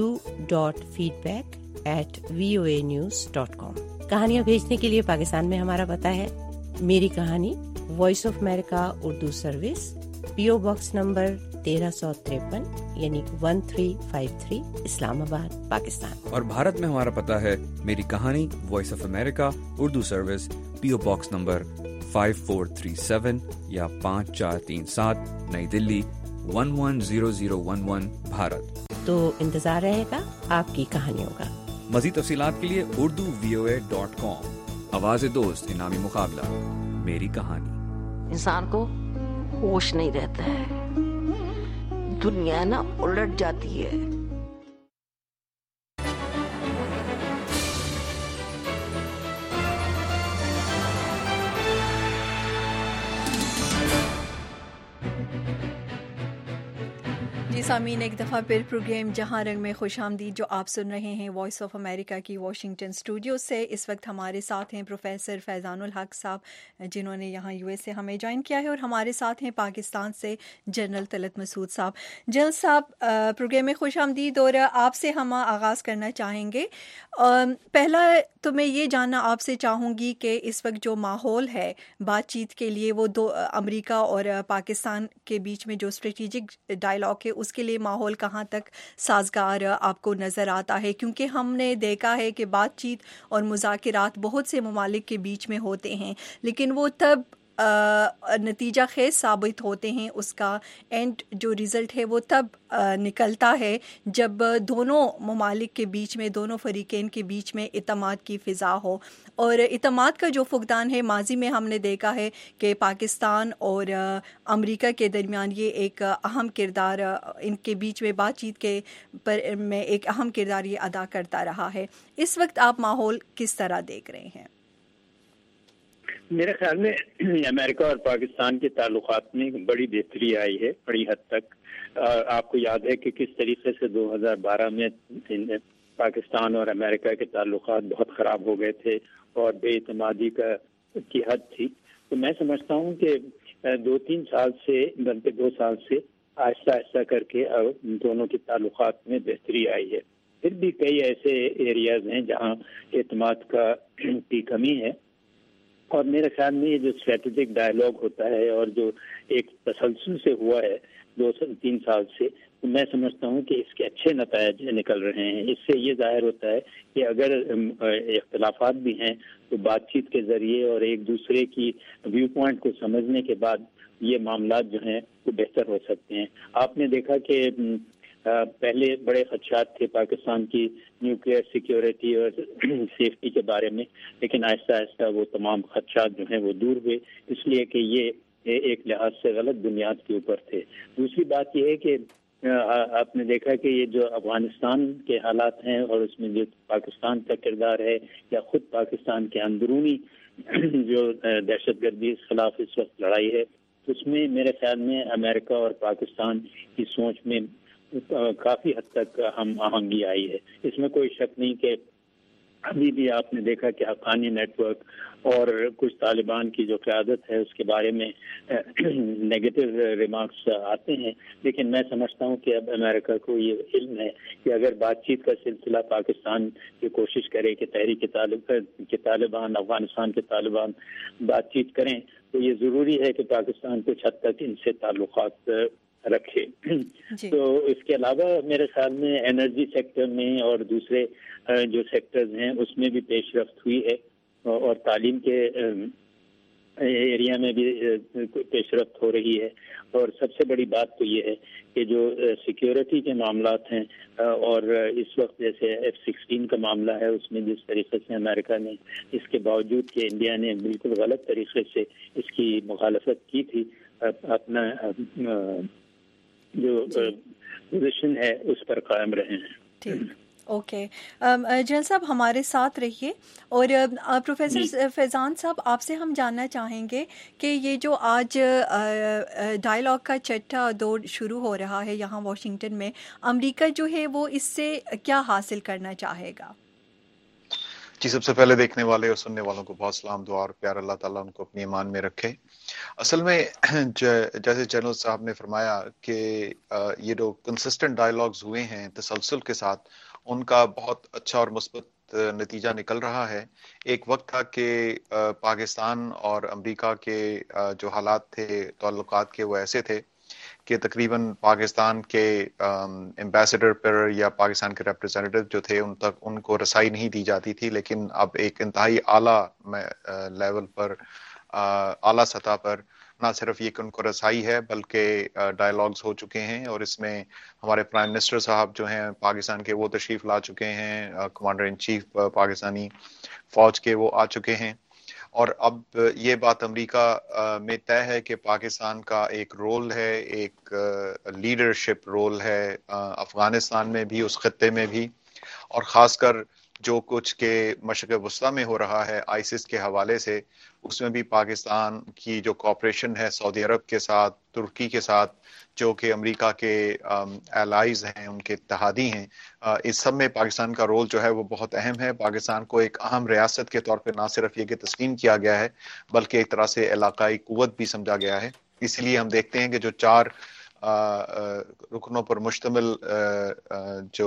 urdu.feedback@voanews.com। कहानियाँ भेजने के लिए पाकिस्तान में हमारा पता है मेरी कहानी, voice of America Urdu service, PO box number 1353 यानी 1353 इस्लामाबाद पाकिस्तान। और भारत में हमारा पता है मेरी कहानी, voice of America Urdu service, PO box number 5437 या 5437 नई दिल्ली 110011 भारत। तो इंतजार रहेगा आपकी कहानियों का। मज़ीद तफसीलात के लिए urduvoa.com। आवाज़ दोस्त इनामी मुकाबला मेरी कहानी। इंसान को होश नहीं रहता है, दुनिया ना उलट जाती है। जी सामीन, एक दफ़ा फिर प्रोग्राम जहां रंग में खुश आमदीद जो आप सुन रहे हैं वॉइस ऑफ अमेरिका की वाशिंगटन स्टूडियो से। इस वक्त हमारे साथ हैं प्रोफेसर फैज़ानुल हक साहब, जिन्होंने यहाँ यूएस से हमें ज्वाइन किया है, और हमारे साथ हैं पाकिस्तान से जनरल तलत मसूद साहब। जनरल साहब, प्रोग्राम में खुश आमदीद, और आपसे हम आगाज़ करना चाहेंगे। पहला तो मैं ये जानना आपसे चाहूँगी कि इस वक्त जो माहौल है बातचीत के लिए, वो दो अमेरिका और पाकिस्तान के बीच में जो स्ट्रेटेजिक डायलॉग है, उसके लिए माहौल कहाँ तक साजगार आपको नज़र आता है? क्योंकि हमने देखा है कि बातचीत और मुज़ाकरात बहुत से ममालिक के बीच में होते हैं, लेकिन वो तब नतीजा खेज साबित होते हैं, उसका एंड जो रिज़ल्ट है वो तब निकलता है जब दोनों ममालिक के बीच में, दोनों फरीक़ैन के बीच में इत्तेमाद की फ़िज़ा हो। और इत्तेमाद का जो फुक़दान है, माजी में हमने देखा है कि पाकिस्तान और अमेरिका के दरमियान ये एक अहम किरदार, इनके बीच में बातचीत के पर में एक अहम किरदार ये अदा करता रहा है। इस वक्त आप माहौल किस तरह देख रहे हैं? मेरे ख्याल में अमेरिका और पाकिस्तान के ताल्लुकात में बड़ी बेहतरी आई है, बड़ी हद तक। आपको याद है कि किस तरीके से 2012 में पाकिस्तान और अमेरिका के ताल्लुकात बहुत ख़राब हो गए थे और बेइतमादी की हद थी। तो मैं समझता हूँ कि 2-3 साल से, बल्कि 2 साल से आहिस्ता आहिस्ता करके दोनों के ताल्लुकात में बेहतरी आई है। फिर भी कई ऐसे एरियाज हैं जहाँ एतमाद की कमी है, और मेरे ख्याल में ये जो स्ट्रेटेजिक डायलॉग होता है और जो एक तसलसल से हुआ है 2-3 साल से, तो मैं समझता हूँ कि इसके अच्छे नतायज निकल रहे हैं। इससे ये जाहिर होता है कि अगर इख्तलाफात भी हैं तो बातचीत के ज़रिए और एक दूसरे की व्यू पॉइंट को समझने के बाद ये मामला जो हैं वो बेहतर हो सकते हैं। आपने देखा कि पहले बड़े खदशात थे पाकिस्तान की न्यूक्लियर सिक्योरिटी और सेफ्टी के बारे में, लेकिन आहिस्ता आहिस्ता वो तमाम खदशात जो हैं वो दूर हुए, इसलिए कि ये एक लिहाज से गलत बुनियाद के ऊपर थे। दूसरी बात ये है कि आपने देखा कि ये जो अफगानिस्तान के हालात हैं और उसमें जो पाकिस्तान का किरदार है, या खुद पाकिस्तान के अंदरूनी जो दहशतगर्दी के खिलाफ इस वक्त लड़ाई है, उसमें मेरे ख्याल में अमेरिका और पाकिस्तान की सोच में काफ़ी हद तक हम आहंगी आई है। इसमें कोई शक नहीं कि अभी भी आपने देखा कि हक़ानी नेटवर्क और कुछ तालिबान की जो क़यादत है उसके बारे में नेगेटिव रिमार्क्स आते हैं, लेकिन मैं समझता हूँ कि अब अमेरिका को ये इल्म है कि अगर बातचीत का सिलसिला पाकिस्तान की कोशिश करे कि तहरीक तालिबान, अफगानिस्तान के तालिबान बातचीत करें, तो ये ज़रूरी है कि पाकिस्तान कुछ हद तक इनसे ताल्लुकात रखे। तो इसके अलावा मेरे ख्याल में एनर्जी सेक्टर में और दूसरे जो सेक्टर्स हैं उसमें भी पेशरफ्त हुई है, और तालीम के एरिया में भी पेशरफ्त हो रही है। और सबसे बड़ी बात तो ये है कि जो सिक्योरिटी के मामलात हैं, और इस वक्त जैसे F-16 का मामला है, उसमें जिस तरीके से अमेरिका ने, इसके बावजूद कि इंडिया ने बिल्कुल गलत तरीके से इसकी मुखालफत की थी, अपना जो पोजीशन है उस पर कायम रहे हैं। ठीक, ओके। जनरल साहब हमारे साथ रहिए, और प्रोफेसर फैज़ान साहब, आपसे हम जानना चाहेंगे कि ये जो आज डायलॉग का छठा दौर शुरू हो रहा है यहाँ वाशिंगटन में, अमेरिका जो है वो इससे क्या हासिल करना चाहेगा? जी, सबसे पहले देखने वाले और सुनने वालों को बहुत सलाम, दुआ और प्यार, अल्लाह ताला उनको अपनी ईमान में रखे। असल में जैसे जनरल साहब ने फरमाया कि ये जो कंसिस्टेंट डायलॉग्स हुए हैं तसलसल के साथ, उनका बहुत अच्छा और मुस्बत नतीजा निकल रहा है। एक वक्त था कि पाकिस्तान और अमेरिका के जो हालात थे, ताल्लुकात के, वो ऐसे थे कि तकरीबन पाकिस्तान के एम्बेसडर पर या पाकिस्तान के रिप्रेजेंटेटिव जो थे उनको रसाई नहीं दी जाती थी, लेकिन अब एक इंतहाई आला लेवल पर, आला सतह पर ना सिर्फ ये कि उनको रसाई है बल्कि डायलॉग्स हो चुके हैं, और इसमें हमारे प्राइम मिनिस्टर साहब जो हैं पाकिस्तान के, वो तशरीफ ला चुके हैं, कमांडर इन चीफ पाकिस्तानी फौज के वो आ चुके हैं। और अब ये बात अमेरिका में तय है कि पाकिस्तान का एक रोल है, एक लीडरशिप रोल है अफगानिस्तान में भी, उस खत्ते में भी, और ख़ासकर جو کچھ کے مشرق وسطیٰ میں ہو رہا ہے آئسس کے حوالے سے، اس میں بھی پاکستان کی جو کوآپریشن ہے سعودی عرب کے ساتھ، ترکی کے ساتھ، جو کہ امریکہ کے الائز ہیں، ان کے اتحادی ہیں، اس سب میں پاکستان کا رول جو ہے وہ بہت اہم ہے. پاکستان کو ایک اہم ریاست کے طور پہ نہ صرف یہ کہ تسلیم کیا گیا ہے بلکہ ایک طرح سے علاقائی قوت بھی سمجھا گیا ہے. اس لیے ہم دیکھتے ہیں کہ جو 4 رکنوں پر مشتمل جو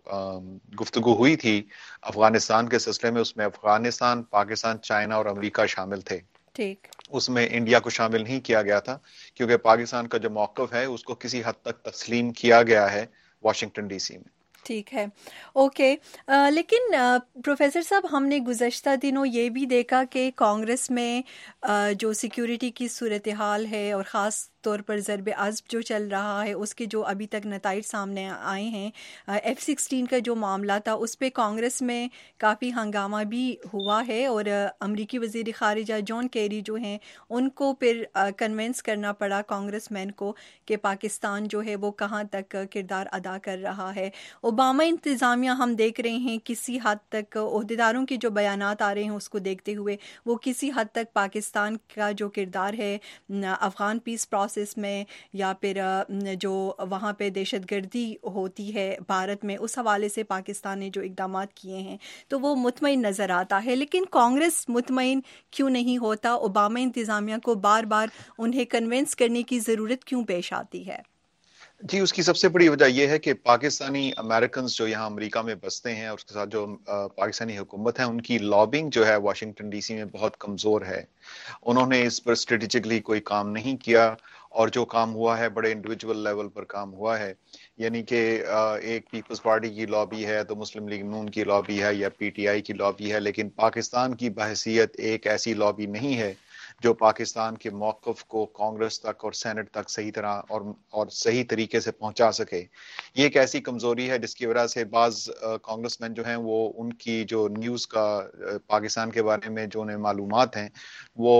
گفتگو ہوئی تھی افغانستان کے سلسلے میں، اس میں افغانستان، پاکستان، چائنا اور امریکہ شامل تھے. ٹھیک. اس میں انڈیا کو شامل نہیں کیا گیا تھا کیونکہ پاکستان کا جو موقف ہے اس کو کسی حد تک تسلیم کیا گیا ہے واشنگٹن ڈی سی میں. ٹھیک ہے، اوکے. لیکن پروفیسر صاحب، ہم نے گزشتہ دنوں یہ بھی دیکھا کہ کانگریس میں جو سیکیورٹی کی صورتحال ہے اور خاص طور پر ضرب عضب جو چل رہا ہے، اس کے جو ابھی تک نتائج سامنے آئے ہیں، F-16 کا جو معاملہ تھا اس پہ کانگریس میں کافی ہنگامہ بھی ہوا ہے، اور امریکی وزیر خارجہ جان کیری جو ہیں ان کو پھر کنونس کرنا پڑا کانگریس مین کو کہ پاکستان جو ہے وہ کہاں تک کردار ادا کر رہا ہے. اوباما انتظامیہ ہم دیکھ رہے ہیں کسی حد تک عہدیداروں کے جو بیانات آ رہے ہیں اس کو دیکھتے ہوئے وہ کسی حد تک پاکستان کا جو کردار ہے افغان پیس پروسیس میں یا پھر جو وہاں پہ دہشت گردی ہوتی ہے بھارت میں، اس حوالے سے پاکستان نے جو اقدامات کیے ہیں تو وہ مطمئن نظر آتا ہے. لیکن کانگریس مطمئن کیوں نہیں ہوتا؟ اوباما انتظامیہ کو بار بار انہیں کنونس کرنے کی ضرورت کیوں پیش آتی ہے؟ جی، اس کی سب سے بڑی وجہ یہ ہے کہ پاکستانی امریکنز جو یہاں امریکہ میں بستے ہیں اور اس کے ساتھ جو پاکستانی حکومت ہے، ان کی لابنگ جو ہے واشنگٹن ڈی سی میں بہت کمزور ہے. انہوں نے اس پر اسٹریٹجکلی کوئی کام نہیں کیا، اور جو کام ہوا ہے بڑے انڈیویجول لیول پر کام ہوا ہے. یعنی کہ ایک پیپلز پارٹی کی لابی ہے تو مسلم لیگ نون کی لابی ہے یا پی ٹی آئی کی لابی ہے، لیکن پاکستان کی بحیثیت ایک ایسی لابی نہیں ہے جو پاکستان کے موقف کو کانگریس تک اور سینٹ تک صحیح طرح اور صحیح طریقے سے پہنچا سکے. یہ ایک ایسی کمزوری ہے جس کی وجہ سے بعض کانگریس مین جو ہیں وہ ان کی جو نیوز کا پاکستان کے بارے میں جو انہیں معلومات ہیں وہ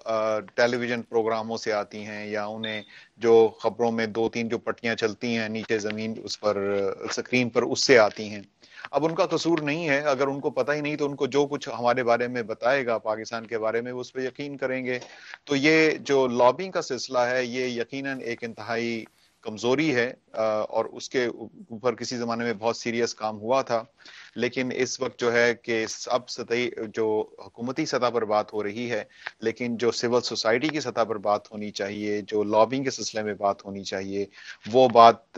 ٹیلی ویژن پروگراموں سے آتی ہیں، یا انہیں جو خبروں میں 2-3 جو پٹیاں چلتی ہیں نیچے زمین اس پر اسکرین پر اس سے آتی ہیں. اب ان کا قصور نہیں ہے، اگر ان کو پتہ ہی نہیں تو ان کو جو کچھ ہمارے بارے میں بتائے گا پاکستان کے بارے میں وہ اس پہ یقین کریں گے. تو یہ جو لابنگ کا سلسلہ ہے یہ یقیناً ایک انتہائی کمزوری ہے، اور اس کے اوپر کسی زمانے میں بہت سیریس کام ہوا تھا. لیکن اس وقت جو ہے کہ اب سطحی جو حکومتی سطح پر بات ہو رہی ہے، لیکن جو سول سوسائٹی کی سطح پر بات ہونی چاہیے، جو لابنگ کے سلسلے میں بات ہونی چاہیے، وہ بات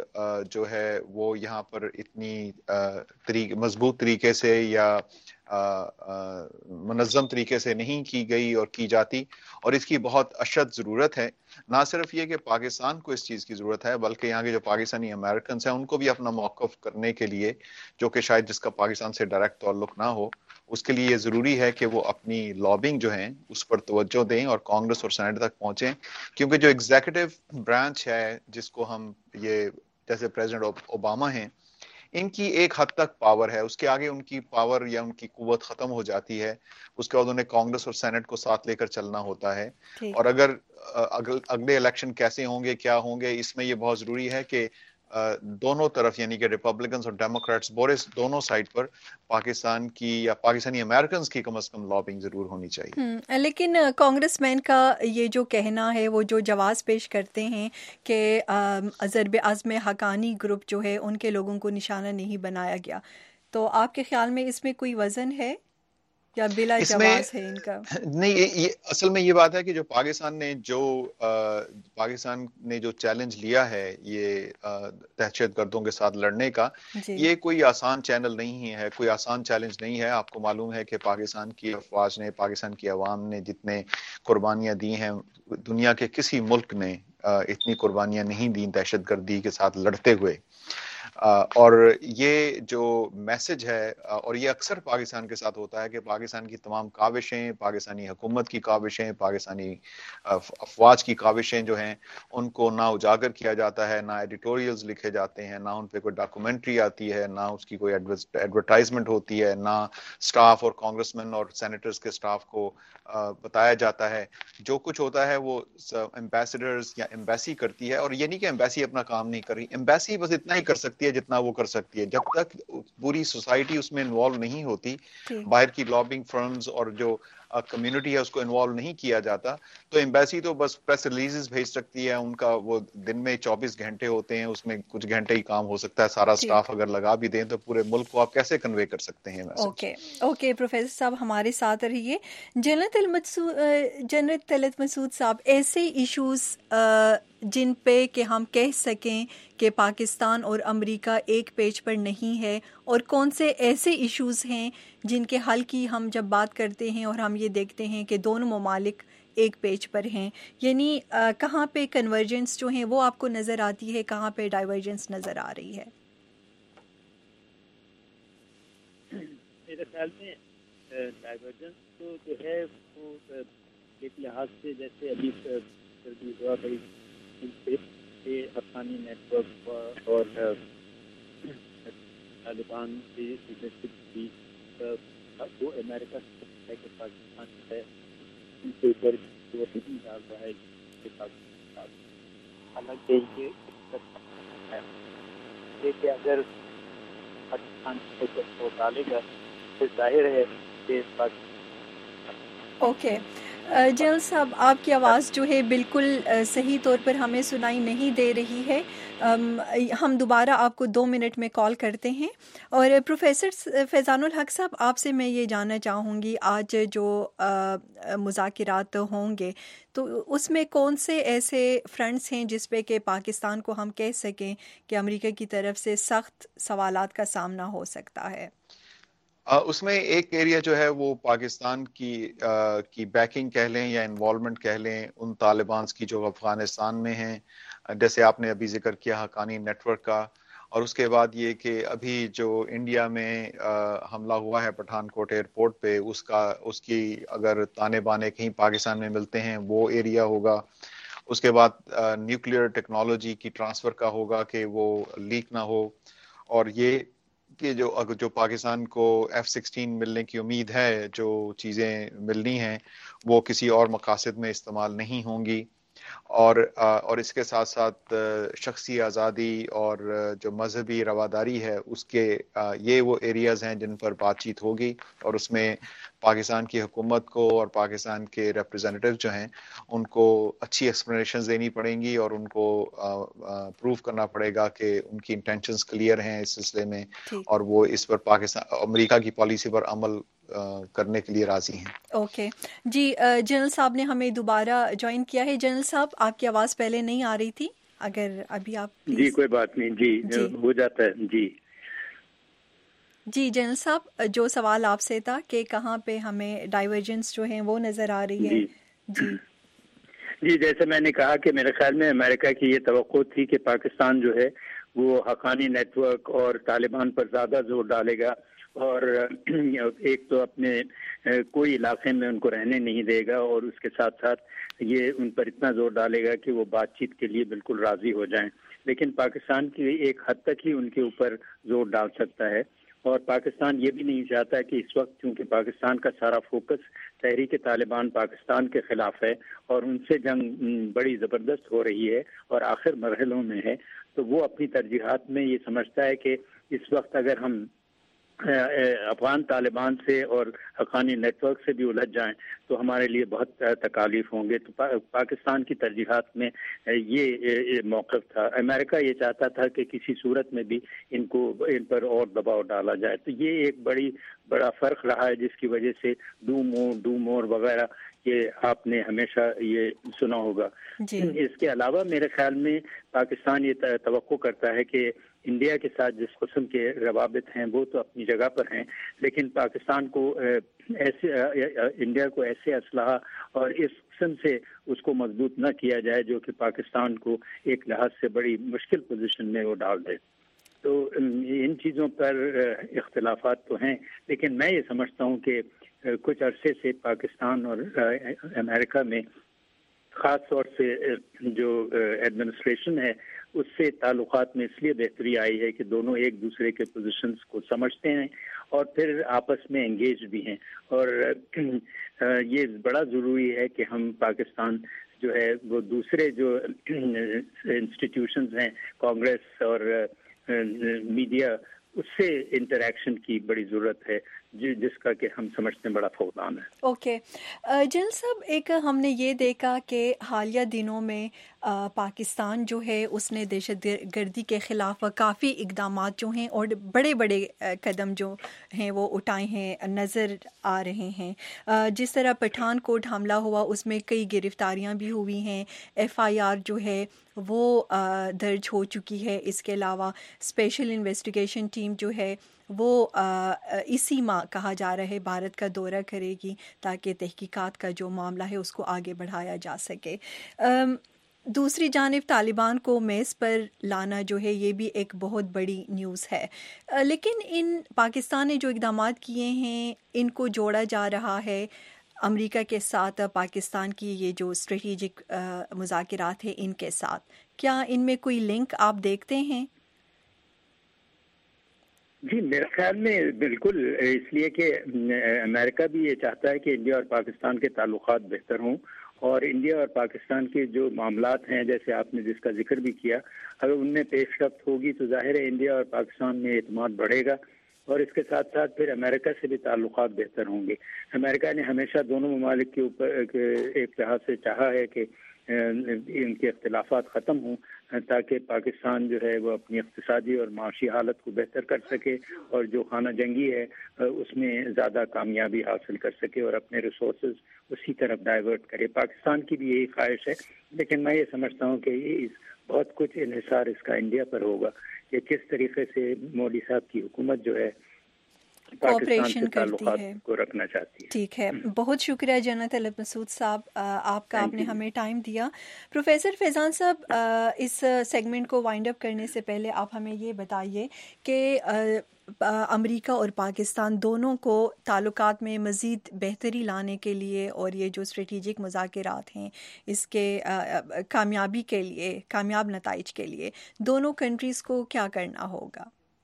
جو ہے وہ یہاں پر اتنی مضبوط طریقے سے یا منظم طریقے سے نہیں کی گئی اور کی جاتی، اور اس کی بہت اشد ضرورت ہے. نہ صرف یہ کہ پاکستان کو اس چیز کی ضرورت ہے بلکہ یہاں کے جو پاکستانی امریکنز ہیں ان کو بھی اپنا موقف کرنے کے لیے، جو کہ شاید جس کا پاکستان سے ڈائریکٹ تعلق نہ ہو، اس کے لیے یہ ضروری ہے کہ وہ اپنی لابنگ جو ہیں اس پر توجہ دیں اور کانگریس اور سینٹ تک پہنچیں. کیونکہ جو ایگزیکٹو برانچ ہے جس کو ہم یہ جیسے پریزیڈنٹ اوباما ہیں، ان کی ایک حد تک پاور ہے، اس کے آگے ان کی پاور یا ان کی قوت ختم ہو جاتی ہے. اس کے بعد انہیں کانگریس اور سینٹ کو ساتھ لے کر چلنا ہوتا ہے. اور اگر اگلے الیکشن کیسے ہوں گے، کیا ہوں گے، اس میں یہ بہت ضروری ہے کہ دونوں طرف یعنی کہ ریپبلکنز اور ڈیموکریٹس دونوں سائڈ پر پاکستان کی یا پاکستانی امریکنز کی کم از کم لابنگ ضرور ہونی چاہیے. لیکن کانگریس مین کا یہ جو کہنا ہے، وہ جو جواز پیش کرتے ہیں کہ ضرب عضب حقانی گروپ جو ہے ان کے لوگوں کو نشانہ نہیں بنایا گیا، تو آپ کے خیال میں اس میں کوئی وزن ہے یا بلا جواز ہے ان کا؟ نہیں، اصل میں یہ بات ہے کہ جو پاکستان نے جو چیلنج لیا ہے یہ دہشت گردوں کے ساتھ لڑنے کا، یہ کوئی آسان چینل نہیں ہے، کوئی آسان چیلنج نہیں ہے. آپ کو معلوم ہے کہ پاکستان کی افواج نے، پاکستان کی عوام نے جتنے قربانیاں دی ہیں، دنیا کے کسی ملک نے اتنی قربانیاں نہیں دیں دہشت گردی کے ساتھ لڑتے ہوئے. اور یہ جو میسج ہے، اور یہ اکثر پاکستان کے ساتھ ہوتا ہے کہ پاکستان کی تمام کاوشیں، پاکستانی حکومت کی کاوشیں، پاکستانی افواج کی کاوشیں جو ہیں ان کو نہ اجاگر کیا جاتا ہے، نہ ایڈیٹوریلز لکھے جاتے ہیں، نہ ان پہ کوئی ڈاکومنٹری آتی ہے، نہ اس کی کوئی ایڈورٹائزمنٹ ہوتی ہے، نہ سٹاف اور کانگریسمین اور سینیٹرز کے سٹاف کو بتایا جاتا ہے. جو کچھ ہوتا ہے وہ ایمبیسڈرز یا ایمبیسی کرتی ہے. اور یہ نہیں کہ ایمبیسی اپنا کام نہیں کر رہی، ایمبیسی بس اتنا ہی کر سکتی سکتی ہے جتنا وہ کر سکتی ہے. جب تک پوری سوسائٹی اس میں انوالو نہیں ہوتی, باہر کی لابنگ فرمز اور جو کمیونٹی ہے اس کو انوالو نہیں کیا جاتا, تو ایمبیسی تو بس پریس ریلیزز بھیج سکتی ہے. ان کا وہ دن میں 24 گھنٹے ہوتے ہیں, اس میں کچھ گھنٹے ہی کام ہو سکتا ہے. سارا سٹاف اگر لگا بھی دیں تو پورے ملک کو آپ کیسے کنوے کر سکتے ہیں میسج؟ اوکے پروفیسر صاحب ہمارے ساتھ رہیے. جنرل طلعت مسعود صاحب, ایسے ایشوز جن پہ کہ ہم کہہ سکیں کہ پاکستان اور امریکہ ایک پیج پر نہیں ہے, اور کون سے ایسے ایشوز ہیں جن کے حل کی ہم جب بات کرتے ہیں اور ہم یہ دیکھتے ہیں کہ دونوں ممالک ایک پیج پر ہیں, یعنی کہاں پہ کنورجنس جو ہیں وہ آپ کو نظر آتی ہے, کہاں پہ ڈائیورجنس نظر آ رہی ہے؟ میرے خیال میں ڈائیورجنس تو جو ہے وہ ایک لحاظ سے جیسے ابھی ہوا بڑی حقانی نیٹ ورک اور طالبان کی لیڈرشپ کی وہ امریکہ ہے کہ پاکستان ہے ان کے اوپر وہ نہیں ڈال رہا ہے پاکستان. حالانکہ یہ کہ اگر پاکستان کو ڈالے گا تو ظاہر ہے کہ اوکے جنرل صاحب, آپ کی آواز جو ہے بالکل صحیح طور پر ہمیں سنائی نہیں دے رہی ہے. ہم دوبارہ آپ کو 2 منٹ میں کال کرتے ہیں. اور پروفیسر فیضان الحق صاحب, آپ سے میں یہ جاننا چاہوں گی, آج جو مذاکرات ہوں گے تو اس میں کون سے ایسے فرنٹس ہیں جس پہ کہ پاکستان کو ہم کہہ سکیں کہ امریکہ کی طرف سے سخت سوالات کا سامنا ہو سکتا ہے؟ اس میں ایک ایریا جو ہے وہ پاکستان کی بیکنگ کہہ لیں یا انوالومنٹ کہہ لیں ان طالبان کی جو افغانستان میں ہیں, جیسے آپ نے ابھی ذکر کیا حقانی نیٹ ورک کا. اور اس کے بعد یہ کہ ابھی جو انڈیا میں حملہ ہوا ہے پٹھان کوٹ ایئرپورٹ پہ, اس کی اگر تانے بانے کہیں پاکستان میں ملتے ہیں وہ ایریا ہوگا. اس کے بعد نیوکلیئر ٹیکنالوجی کی ٹرانسفر کا ہوگا کہ وہ لیک نہ ہو. اور یہ کہ جو پاکستان کو F-16 ملنے کی امید ہے, جو چیزیں ملنی ہیں وہ کسی اور مقاصد میں استعمال نہیں ہوں گی. اور اس کے ساتھ ساتھ شخصی آزادی اور جو مذہبی رواداری ہے اس کے یہ وہ ایریاز ہیں جن پر بات چیت ہوگی. اور اس میں پاکستان کی حکومت کو اور پاکستان کے ریپرزینٹیو جو ہیں ان کو اچھی ایکسپلینیشنز دینی پڑیں گی, اور ان کو پروف کرنا پڑے گا کہ ان کی انٹینشنز کلیئر ہیں اس سلسلے میں, اور وہ اس پر امریکہ کی پالیسی پر عمل کرنے کے لیے راضی ہیں. اوکے جی, جنرل صاحب نے ہمیں دوبارہ جوائن کیا ہے. جنرل صاحب, آپ کی آواز پہلے نہیں آ رہی تھی, اگر ابھی آپ جی کوئی بات نہیں, جی ہو جاتا ہے. جی جنرل صاحب, جو سوال آپ سے تھا کہ کہاں پہ ہمیں ڈائیورجنس جو ہیں وہ نظر آ رہی ہے. جی جیسے میں نے کہا کہ میرے خیال میں امریکہ کی یہ توقع تھی کہ پاکستان جو ہے وہ حقانی نیٹ ورک اور طالبان پر زیادہ زور ڈالے گا, اور ایک تو اپنے کوئی علاقے میں ان کو رہنے نہیں دے گا, اور اس کے ساتھ ساتھ یہ ان پر اتنا زور ڈالے گا کہ وہ بات چیت کے لیے بالکل راضی ہو جائیں. لیکن پاکستان کی ایک حد تک ہی ان کے اوپر زور ڈال سکتا ہے, اور پاکستان یہ بھی نہیں چاہتا کہ اس وقت چونکہ پاکستان کا سارا فوکس تحریک طالبان پاکستان کے خلاف ہے اور ان سے جنگ بڑی زبردست ہو رہی ہے اور آخر مرحلوں میں ہے, تو وہ اپنی ترجیحات میں یہ سمجھتا ہے کہ اس وقت اگر ہم افغان طالبان سے اور حقانی نیٹ ورک سے بھی الجھ جائیں تو ہمارے لیے بہت تکالیف ہوں گے. تو پاکستان کی ترجیحات میں یہ موقف تھا. امریکہ یہ چاہتا تھا کہ کسی صورت میں بھی ان پر اور دباؤ ڈالا جائے. تو یہ ایک بڑا فرق رہا ہے جس کی وجہ سے ڈو مور وغیرہ یہ آپ نے ہمیشہ یہ سنا ہوگا. اس کے علاوہ میرے خیال میں پاکستان یہ توقع کرتا ہے کہ انڈیا کے ساتھ جس قسم کے روابط ہیں وہ تو اپنی جگہ پر ہیں, لیکن پاکستان کو انڈیا کو ایسے اسلحہ اور اس قسم سے اس کو مضبوط نہ کیا جائے جو کہ پاکستان کو ایک لحاظ سے بڑی مشکل پوزیشن میں وہ ڈال دے. تو ان چیزوں پر اختلافات تو ہیں, لیکن میں یہ سمجھتا ہوں کہ کچھ عرصے سے پاکستان اور امریکہ میں خاص طور سے جو ایڈمنسٹریشن ہے اس سے تعلقات میں اس لیے بہتری آئی ہے کہ دونوں ایک دوسرے کے پوزیشنز کو سمجھتے ہیں اور پھر آپس میں انگیج بھی ہیں. اور یہ بڑا ضروری ہے کہ ہم پاکستان جو ہے وہ دوسرے جو انسٹیٹیوشنز ہیں, کانگریس اور میڈیا اس سے انٹریکشن کی بڑی ضرورت ہے جس کا کہ ہم سمجھتے ہیں بڑا فقدان ہے. اوکے جنرل صاحب، ایک ہم نے یہ دیکھا کہ حالیہ دنوں میں پاکستان جو ہے اس نے دہشت گردی کے خلاف کافی اقدامات جو ہیں اور بڑے بڑے قدم جو ہیں وہ اٹھائے ہیں نظر آ رہے ہیں. جس طرح پٹھان کوٹ حملہ ہوا اس میں کئی گرفتاریاں بھی ہوئی ہیں، FIR جو ہے وہ درج ہو چکی ہے. اس کے علاوہ اسپیشل انویسٹیگیشن ٹیم جو ہے وہ اسی ماہ کہا جا رہا ہے بھارت کا دورہ کرے گی تاکہ تحقیقات کا جو معاملہ ہے اس کو آگے بڑھایا جا سکے. دوسری جانب طالبان کو میز پر لانا جو ہے یہ بھی ایک بہت بڑی نیوز ہے، لیکن ان پاکستان نے جو اقدامات کیے ہیں ان کو جوڑا جا رہا ہے امریکہ کے ساتھ پاکستان کی یہ جو اسٹریٹجک مذاکرات ہیں ان کے ساتھ. کیا ان میں کوئی لنک آپ دیکھتے ہیں؟ جی میرے خیال میں بالکل، اس لیے کہ امریکہ بھی یہ چاہتا ہے کہ انڈیا اور پاکستان کے تعلقات بہتر ہوں، اور انڈیا اور پاکستان کے جو معاملات ہیں جیسے آپ نے جس کا ذکر بھی کیا، اگر ان میں پیش رفت ہوگی تو ظاہر ہے انڈیا اور پاکستان میں اعتماد بڑھے گا، اور اس کے ساتھ ساتھ پھر امریکہ سے بھی تعلقات بہتر ہوں گے. امریکہ نے ہمیشہ دونوں ممالک کے اوپر ایک لحاظ سے چاہا ہے کہ ان کے اختلافات ختم ہوں تاکہ پاکستان جو ہے وہ اپنی اقتصادی اور معاشی حالت کو بہتر کر سکے اور جو خانہ جنگی ہے اس میں زیادہ کامیابی حاصل کر سکے اور اپنے ریسورسز اسی طرف ڈائیورٹ کرے. پاکستان کی بھی یہی خواہش ہے، لیکن میں یہ سمجھتا ہوں کہ بہت کچھ انحصار اس کا انڈیا پر ہوگا کہ کس طریقے سے مودی صاحب کی حکومت جو ہے کوآپریشن کرتی ہے کو رکھنا چاہتی ہے. ٹھیک ہے، بہت شکریہ جنرل طلعت مسعود صاحب آپ کا، آپ نے ہمیں ٹائم دیا. پروفیسر فیضان صاحب، اس سیگمنٹ کو وائنڈ اپ کرنے سے پہلے آپ ہمیں یہ بتائیے کہ امریکہ اور پاکستان دونوں کو تعلقات میں مزید بہتری لانے کے لیے اور یہ جو اسٹریٹجک مذاکرات ہیں اس کے کامیابی کے لیے، کامیاب نتائج کے لیے دونوں کنٹریز کو کیا کرنا ہوگا؟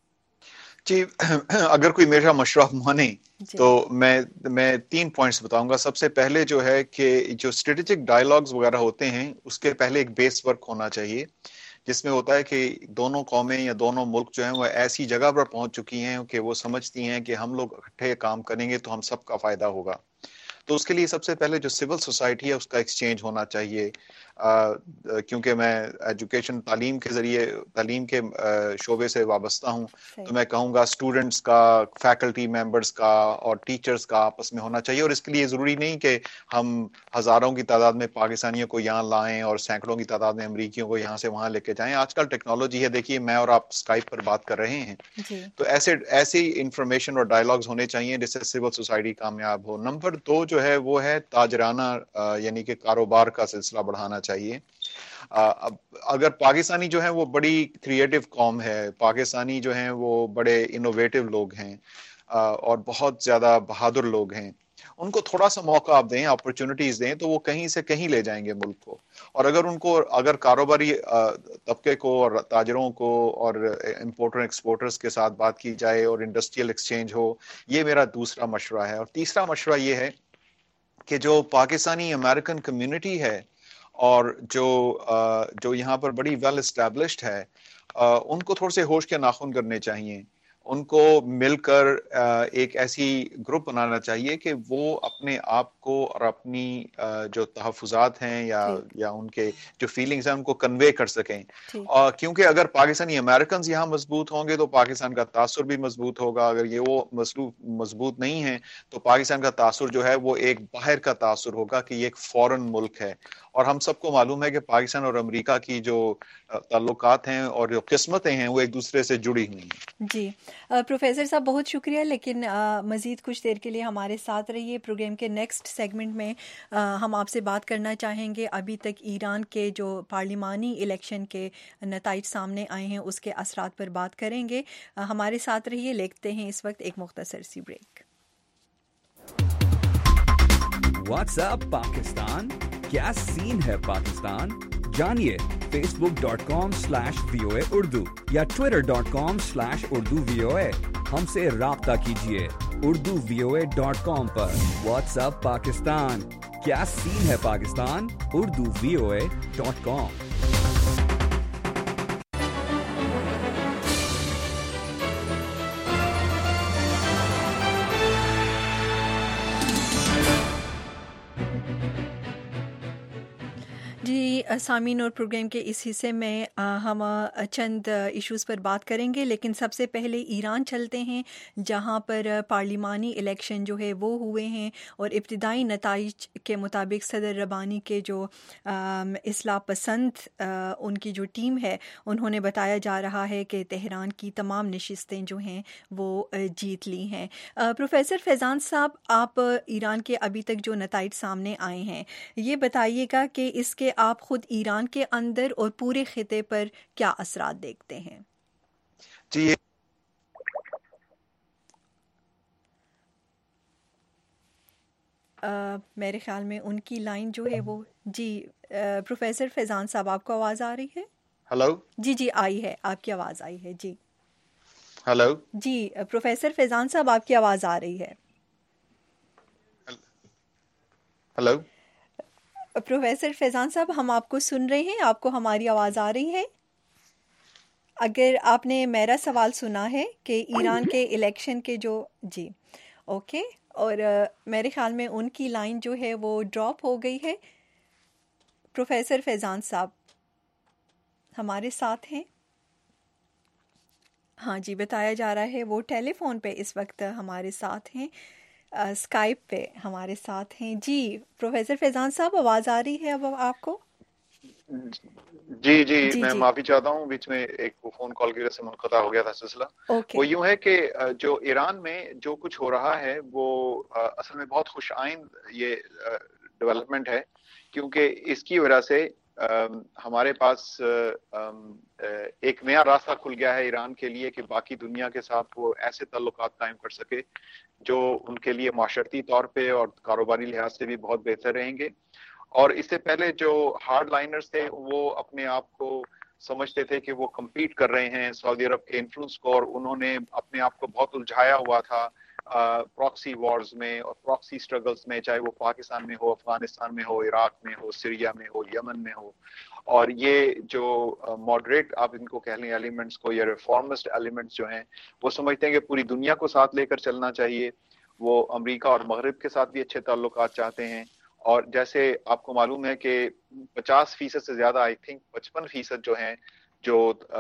جی اگر کوئی میرا مشورہ مانے تو میں 3 پوائنٹس بتاؤں گا. سب سے پہلے جو ہے کہ جو اسٹریٹجک ڈائیلاگز وغیرہ ہوتے ہیں اس کے پہلے ایک بیس ورک ہونا چاہیے جس میں ہوتا ہے کہ دونوں قومیں یا دونوں ملک جو ہیں وہ ایسی جگہ پر پہنچ چکی ہیں کہ وہ سمجھتی ہیں کہ ہم لوگ اکٹھے کام کریں گے تو ہم سب کا فائدہ ہوگا. تو اس کے لیے سب سے پہلے جو سول سوسائٹی ہے اس کا ایکسچینج ہونا چاہیے، کیونکہ میں ایجوکیشن تعلیم کے ذریعے تعلیم کے شعبے سے وابستہ ہوں تو میں کہوں گا اسٹوڈنٹس کا، فیکلٹی ممبرس کا اور ٹیچرز کا آپس میں ہونا چاہیے. اور اس کے لیے ضروری نہیں کہ ہم ہزاروں کی تعداد میں پاکستانیوں کو یہاں لائیں اور سینکڑوں کی تعداد میں امریکیوں کو یہاں سے وہاں لے کے جائیں. آج کل ٹیکنالوجی ہے، دیکھیے میں اور آپ اسکائپ پر بات کر رہے ہیں تو ایسے انفارمیشن اور ڈائیلاگز ہونے چاہیے جس سے سول سوسائٹی کامیاب ہو. نمبر 2 جو ہے وہ ہے تاجرانہ یعنی کہ کاروبار کا سلسلہ بڑھانا چاہیے. اگر پاکستانی جو ہیں وہ بڑی کریٹو قوم ہے، پاکستانی جو ہیں وہ بڑے انوویٹو لوگ ہیں اور بہت زیادہ بہادر لوگ ہیں، ان کو تھوڑا سا موقع آپ دیں، اپرچونٹیز دیں تو وہ کہیں سے کہیں لے جائیں گے ملک کو. اور اگر کاروباری طبقے کو اور تاجروں کو اور امپورٹر ایکسپورٹرز کے ساتھ بات کی جائے اور انڈسٹریل ایکسچینج ہو، یہ میرا دوسرا مشورہ ہے. اور تیسرا مشورہ یہ ہے کہ جو پاکستانی امریکن کمیونٹی ہے اور جو یہاں پر بڑی ویل اسٹیبلشڈ ہے، ان کو تھوڑے سے ہوش کے ناخن کرنے چاہیے. ان کو مل کر ایک ایسی گروپ بنانا چاہیے کہ وہ اپنے آپ کو اور اپنی جو تحفظات ہیں یا ان کے جو فیلنگز ہیں ان کو کنوے کر سکیں. کیونکہ اگر پاکستانی امریکنز یہاں مضبوط ہوں گے تو پاکستان کا تاثر بھی مضبوط ہوگا. اگر یہ وہ مضبوط نہیں ہیں تو پاکستان کا تاثر جو ہے وہ ایک باہر کا تاثر ہوگا کہ یہ ایک فورن ملک ہے. اور ہم سب کو معلوم ہے کہ پاکستان اور امریکہ کی جو تعلقات ہیں اور جو قسمتیں ہیں وہ ایک دوسرے سے جڑی ہوئی ہیں. جی پروفیسر صاحب بہت شکریہ، لیکن مزید کچھ دیر کے لیے ہمارے ساتھ رہیے. پروگرام کے نیکسٹ سیگمنٹ میں ہم آپ سے بات کرنا چاہیں گے ابھی تک ایران کے جو پارلیمانی الیکشن کے نتائج سامنے آئے ہیں اس کے اثرات پر بات کریں گے. ہمارے ساتھ رہیے. لیتے ہیں اس وقت ایک مختصر سی بریک. واٹس اپ پاکستان، کیا سین ہے پاکستان؟ جانیے facebook.com/VOA Urdu یا twitter.com/Urdu VOA. ہم سے رابطہ کیجیے urduvoa.com پر. واٹس اپ پاکستان، کیا سین ہے پاکستان؟ urduvoa.com. جی سامعین، اور پروگرام کے اس حصے میں ہم چند ایشوز پر بات کریں گے، لیکن سب سے پہلے ایران چلتے ہیں، جہاں پر پارلیمانی الیکشن جو ہے وہ ہوئے ہیں، اور ابتدائی نتائج کے مطابق صدر ربانی کے جو اصلاح پسند ان کی جو ٹیم ہے، انہوں نے بتایا جا رہا ہے کہ تہران کی تمام نشستیں جو ہیں وہ جیت لی ہیں۔ پروفیسر فیضان صاحب، آپ ایران کے ابھی تک جو نتائج سامنے آئے ہیں، یہ بتائیے گا کہ اس کے آپ خود ایران کے اندر اور پورے خطے پر کیا اثرات دیکھتے ہیں؟ جی میرے خیال میں ان کی لائن جو ہے وہ جی پروفیسر فیضان صاحب، آپ کو آواز آ رہی ہے؟ ہلو، جی آئی ہے، آپ کی آواز آئی ہے۔ جی ہلو، جی پروفیسر فیضان صاحب، آپ کی آواز آ رہی ہے۔ ہلو پروفیسر فیضان صاحب، ہم آپ کو سن رہے ہیں، آپ کو ہماری آواز آ رہی ہے؟ اگر آپ نے میرا سوال سنا ہے کہ ایران کے الیکشن کے جو جی اوکے، اور میرے خیال میں ان کی لائن جو ہے وہ ڈراپ ہو گئی ہے۔ پروفیسر فیضان صاحب ہمارے ساتھ ہیں؟ ہاں جی، بتایا جا رہا ہے وہ ٹیلی فون پہ اس وقت ہمارے ساتھ ہیں، اسکائپ پہ ہمارے ساتھ ہیں۔ جی پروفیسر فیضان صاحب، آواز آ رہی ہے اب آپ کو؟ جی میں معافی چاہتا ہوں، بیچ میں ایک فون کال کی وجہ سے منقطع ہو گیا تھا سلسلہ۔ وہ یوں ہے کہ جو ایران میں جو کچھ ہو رہا ہے وہ اصل میں بہت خوش آئند یہ ڈیولپمنٹ ہے، کیونکہ اس کی وجہ سے ہمارے پاس ایک نیا راستہ کھل گیا ہے ایران کے لیے کہ باقی دنیا کے ساتھ وہ ایسے تعلقات قائم کر سکے جو ان کے لیے معاشرتی طور پہ اور کاروباری لحاظ سے بھی بہت بہتر رہیں گے۔ اور اس سے پہلے جو ہارڈ لائنرز تھے وہ اپنے آپ کو سمجھتے تھے کہ وہ کمپیٹ کر رہے ہیں سعودی عرب کے انفلوئنس کو، اور انہوں نے اپنے آپ کو بہت الجھایا ہوا تھا پراکسی وارز میں اور پراکسی سٹرگلز میں، چاہے وہ پاکستان میں ہو، افغانستان میں ہو، عراق میں ہو، سیریا میں ہو، یمن میں ہو۔ اور یہ جو ماڈریٹ آپ ان کو کہہ لیں ایلیمنٹس کو، یا ریفارمسٹ ایلیمنٹس جو ہیں، وہ سمجھتے ہیں کہ پوری دنیا کو ساتھ لے کر چلنا چاہیے۔ وہ امریکہ اور مغرب کے ساتھ بھی اچھے تعلقات چاہتے ہیں، اور جیسے آپ کو معلوم ہے کہ 50% سے زیادہ، آئی تھنک 55% جو ہیں، جو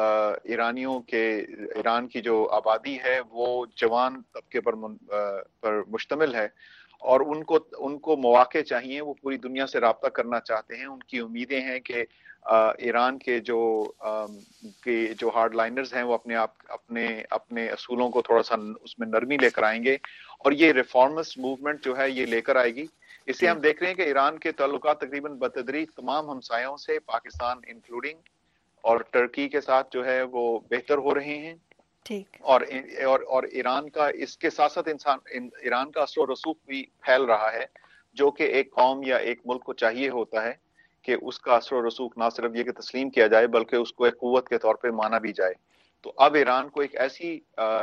ایران کی جو آبادی ہے وہ جوان طبقے پر مشتمل ہے، اور ان کو مواقع چاہیے، وہ پوری دنیا سے رابطہ کرنا چاہتے ہیں۔ ان کی امیدیں ہیں کہ ایران کے جو ہارڈ لائنرز ہیں وہ اپنے اصولوں کو تھوڑا سا اس میں نرمی لے کر آئیں گے، اور یہ ریفارمسٹ موومنٹ جو ہے یہ لے کر آئے گی۔ اس سے ہم دیکھ رہے ہیں کہ ایران کے تعلقات تقریباً بتدریج تمام ہمسایوں سے، پاکستان انکلوڈنگ، اور ترکی کے ساتھ جو ہے وہ بہتر ہو رہے ہیں۔ اور ایران کا اس کے ساتھ ساتھ ایران کا اثر و رسوخ بھی پھیل رہا ہے، جو کہ ایک قوم یا ایک ملک کو چاہیے ہوتا ہے کہ اس کا اثر و رسوخ نہ صرف یہ کہ تسلیم کیا جائے بلکہ اس کو ایک قوت کے طور پہ مانا بھی جائے۔ تو اب ایران کو ایک ایسی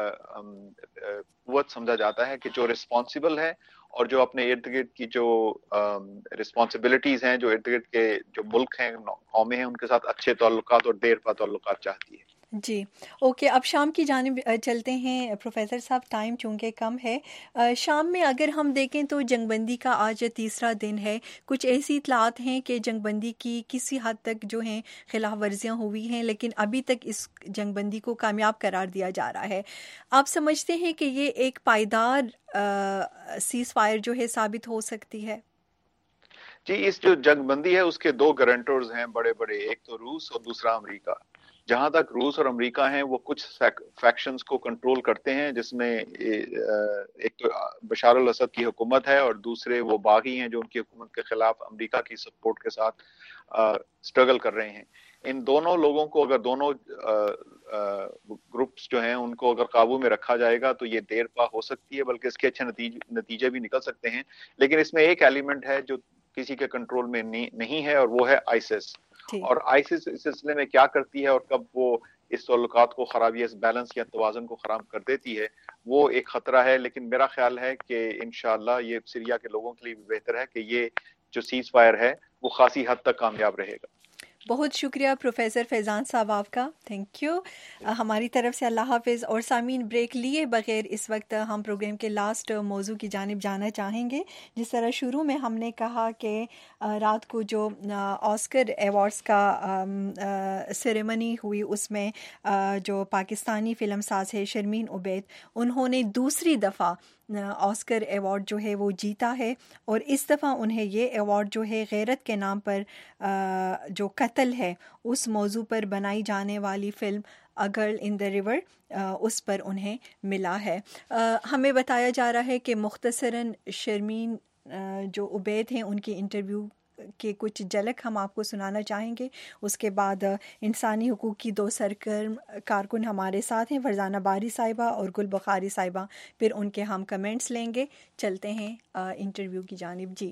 قوت سمجھا جاتا ہے کہ جو رسپانسیبل ہے، اور جو اپنے ارد گرد کی جو رسپانسبلٹیز ہیں، جو ارد گرد کے جو ملک ہیں، قومیں ہیں، ان کے ساتھ اچھے تعلقات اور دیر پا تعلقات چاہتی ہے۔ جی اوکے، اب شام کی جانب چلتے ہیں پروفیسر صاحب، ٹائم چونکہ کم ہے۔ شام میں اگر ہم دیکھیں تو جنگ بندی کا آج تیسرا دن ہے، کچھ ایسی اطلاعات ہیں کہ جنگ بندی کی کسی حد تک جو ہیں خلاف ورزیاں ہوئی ہیں، لیکن ابھی تک اس جنگ بندی کو کامیاب قرار دیا جا رہا ہے۔ آپ سمجھتے ہیں کہ یہ ایک پائیدار سیز فائر جو ہے ثابت ہو سکتی ہے؟ جی، اس جو جنگ بندی ہے اس کے دو گارنٹرز ہیں بڑے بڑے، ایک تو روس اور دوسرا امریکہ۔ جہاں تک روس اور امریکہ ہیں وہ کچھ فیکشنز کو کنٹرول کرتے ہیں، جس میں ایک تو بشار الاسد کی حکومت ہے، اور دوسرے وہ باغی ہیں جو ان کی حکومت کے خلاف امریکہ کی سپورٹ کے ساتھ سٹرگل کر رہے ہیں۔ ان دونوں لوگوں کو، اگر دونوں گروپس جو ہیں ان کو اگر قابو میں رکھا جائے گا تو یہ دیر پا ہو سکتی ہے، بلکہ اس کے اچھے نتیجے بھی نکل سکتے ہیں۔ لیکن اس میں ایک ایلیمنٹ ہے جو کسی کے کنٹرول میں نہیں ہے، اور وہ ہے آئیسس۔ اور آئیسس اس سلسلے میں کیا کرتی ہے اور کب وہ اس تعلقات کو خرابی، اس بیلنس یا توازن کو خراب کر دیتی ہے، وہ ایک خطرہ ہے۔ لیکن میرا خیال ہے کہ انشاءاللہ یہ سیریا کے لوگوں کے لیے بھی بہتر ہے کہ یہ جو سیز فائر ہے وہ خاصی حد تک کامیاب رہے گا۔ بہت شکریہ پروفیسر فیضان صاحب آپ کا، تھینک یو. ہماری طرف سے اللہ حافظ. اور سامعین، بریک لیے بغیر اس وقت ہم پروگرام کے لاسٹ موضوع کی جانب جانا چاہیں گے. جس طرح شروع میں ہم نے کہا کہ رات کو جو آسکر ایوارڈز کا سیریمنی ہوئی، اس میں جو پاکستانی فلم ساز ہے شرمین عبید، انہوں نے دوسری دفعہ آسکر ایوارڈ جو ہے وہ جیتا ہے. اور اس دفعہ انہیں یہ ایوارڈ جو ہے غیرت کے نام پر جو قتل ہے اس موضوع پر بنائی جانے والی film a girl in the river, اس پر انہیں ملا ہے. ہمیں بتایا جا رہا ہے کہ مختصراً شرمین جو عبید ہیں ان کی انٹرویو کے کچھ جھلک ہم آپ کو سنانا چاہیں گے. اس کے بعد انسانی حقوق کی 2 سرگرم کارکن ہمارے ساتھ ہیں، فرزانہ باری صاحبہ اور گل بخاری صاحبہ، پھر ان کے ہم کمنٹس لیں گے. چلتے ہیں انٹرویو کی جانب. جی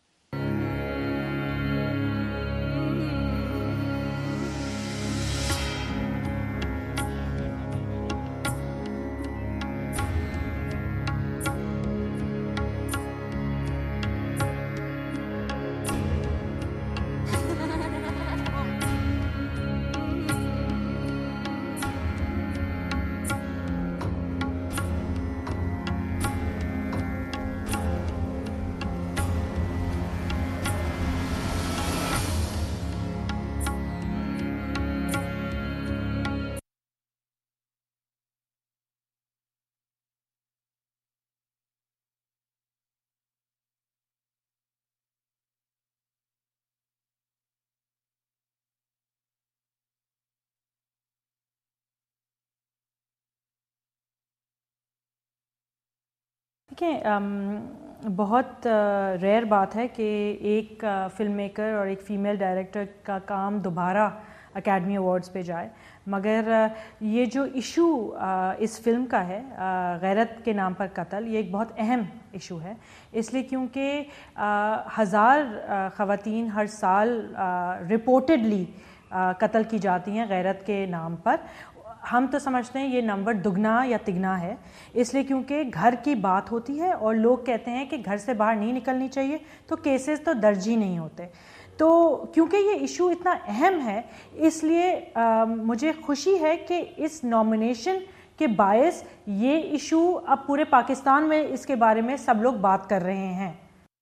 دیکھیں، بہت ریئر بات ہے کہ ایک فلم میکر اور ایک فیمیل ڈائریکٹر کا کام دوبارہ اکیڈمی ایوارڈز پہ جائے، مگر یہ جو ایشو اس فلم کا ہے غیرت کے نام پر قتل، یہ ایک بہت اہم ایشو ہے. اس لیے کیونکہ 1000 خواتین ہر سال رپورٹڈلی قتل کی جاتی ہیں غیرت کے نام پر. ہم تو سمجھتے ہیں یہ نمبر دگنا یا تگنا ہے، اس لیے کیونکہ گھر کی بات ہوتی ہے اور لوگ کہتے ہیں کہ گھر سے باہر نہیں نکلنی چاہیے، تو کیسز تو درج ہی نہیں ہوتے. تو کیونکہ یہ ایشو اتنا اہم ہے، اس لیے مجھے خوشی ہے کہ اس نامینیشن کے باعث یہ ایشو اب پورے پاکستان میں اس کے بارے میں سب لوگ بات کر رہے ہیں.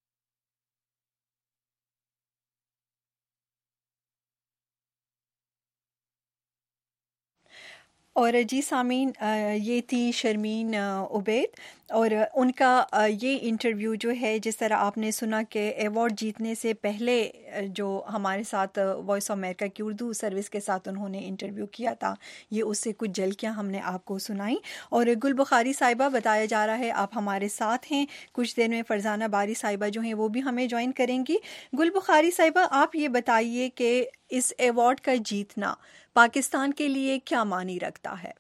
اور جی سامعین، یہ تھی شرمین عبید، اور ان کا یہ انٹرویو جو ہے، جس طرح آپ نے سنا کہ ایوارڈ جیتنے سے پہلے جو ہمارے ساتھ وائس آف امریکہ کی اردو سروس کے ساتھ انہوں نے انٹرویو کیا تھا، یہ اس سے کچھ جھلکیاں ہم نے آپ کو سنائیں. اور گل بخاری صاحبہ، بتایا جا رہا ہے آپ ہمارے ساتھ ہیں. کچھ دیر میں فرزانہ باری صاحبہ جو ہیں وہ بھی ہمیں جوائن کریں گی. گل بخاری صاحبہ، آپ یہ بتائیے کہ اس ایوارڈ کا جیتنا پاکستان کے لیے کیا معنی رکھتا ہے؟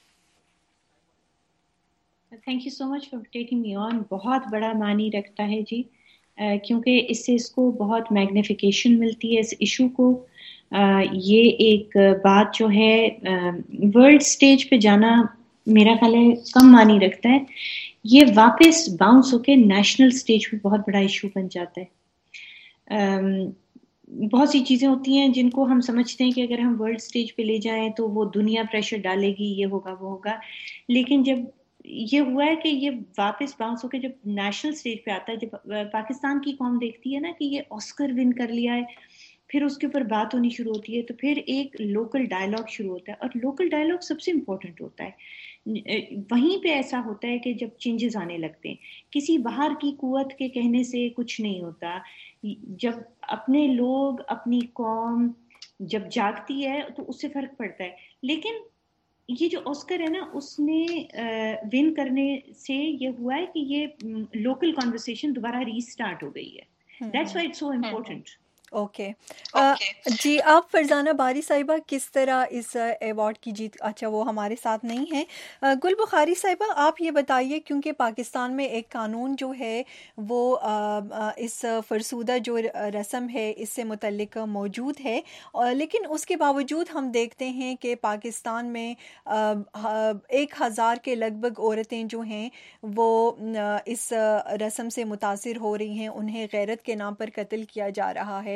Thank you so much for taking me on. بہت بڑا معنی رکھتا ہے جی، کیونکہ اس سے اس کو بہت میگنیفیکیشن ملتی ہے اس ایشو کو. یہ ایک بات جو ہے ورلڈ سٹیج پہ جانا میرا خیال ہے کم معنی رکھتا ہے. یہ واپس باؤنس ہو کے نیشنل سٹیج پہ بہت بڑا ایشو بن جاتا ہے. بہت سی چیزیں ہوتی ہیں جن کو ہم سمجھتے ہیں کہ اگر ہم ورلڈ سٹیج پہ لے جائیں تو وہ دنیا پریشر ڈالے گی، یہ ہوگا وہ ہوگا، لیکن جب یہ ہوا ہے کہ یہ واپس باؤنس ہو کے جب نیشنل سٹیج پہ آتا ہے، جب پاکستان کی قوم دیکھتی ہے نا کہ یہ آسکر ون کر لیا ہے، پھر اس کے اوپر بات ہونی شروع ہوتی ہے، تو پھر ایک لوکل ڈائلاگ شروع ہوتا ہے. اور لوکل ڈائلاگ سب سے امپورٹنٹ ہوتا ہے. وہیں پہ ایسا ہوتا ہے کہ جب چینجز آنے لگتے ہیں، کسی باہر کی قوت کے کہنے سے کچھ نہیں ہوتا. جب اپنے لوگ، اپنی قوم جب جاگتی ہے تو اس سے فرق پڑتا ہے. لیکن یہ جو آسکر ہے نا، اس نے ون کرنے سے یہ ہوا ہے کہ یہ لوکل کانورسیشن دوبارہ ری اسٹارٹ ہو گئی ہے. That's why it's so important. Okay جی، آپ فرزانہ باری صاحبہ کس طرح اس ایوارڈ کی جیت، اچھا وہ ہمارے ساتھ نہیں ہیں. گل بخاری صاحبہ آپ یہ بتائیے، کیونکہ پاکستان میں ایک قانون جو ہے وہ اس فرسودہ جو رسم ہے اس سے متعلق موجود ہے، لیکن اس کے باوجود ہم دیکھتے ہیں کہ پاکستان میں 1000 کے لگ بھگ عورتیں جو ہیں وہ اس رسم سے متاثر ہو رہی ہیں، انہیں غیرت کے نام پر قتل کیا جا رہا ہے.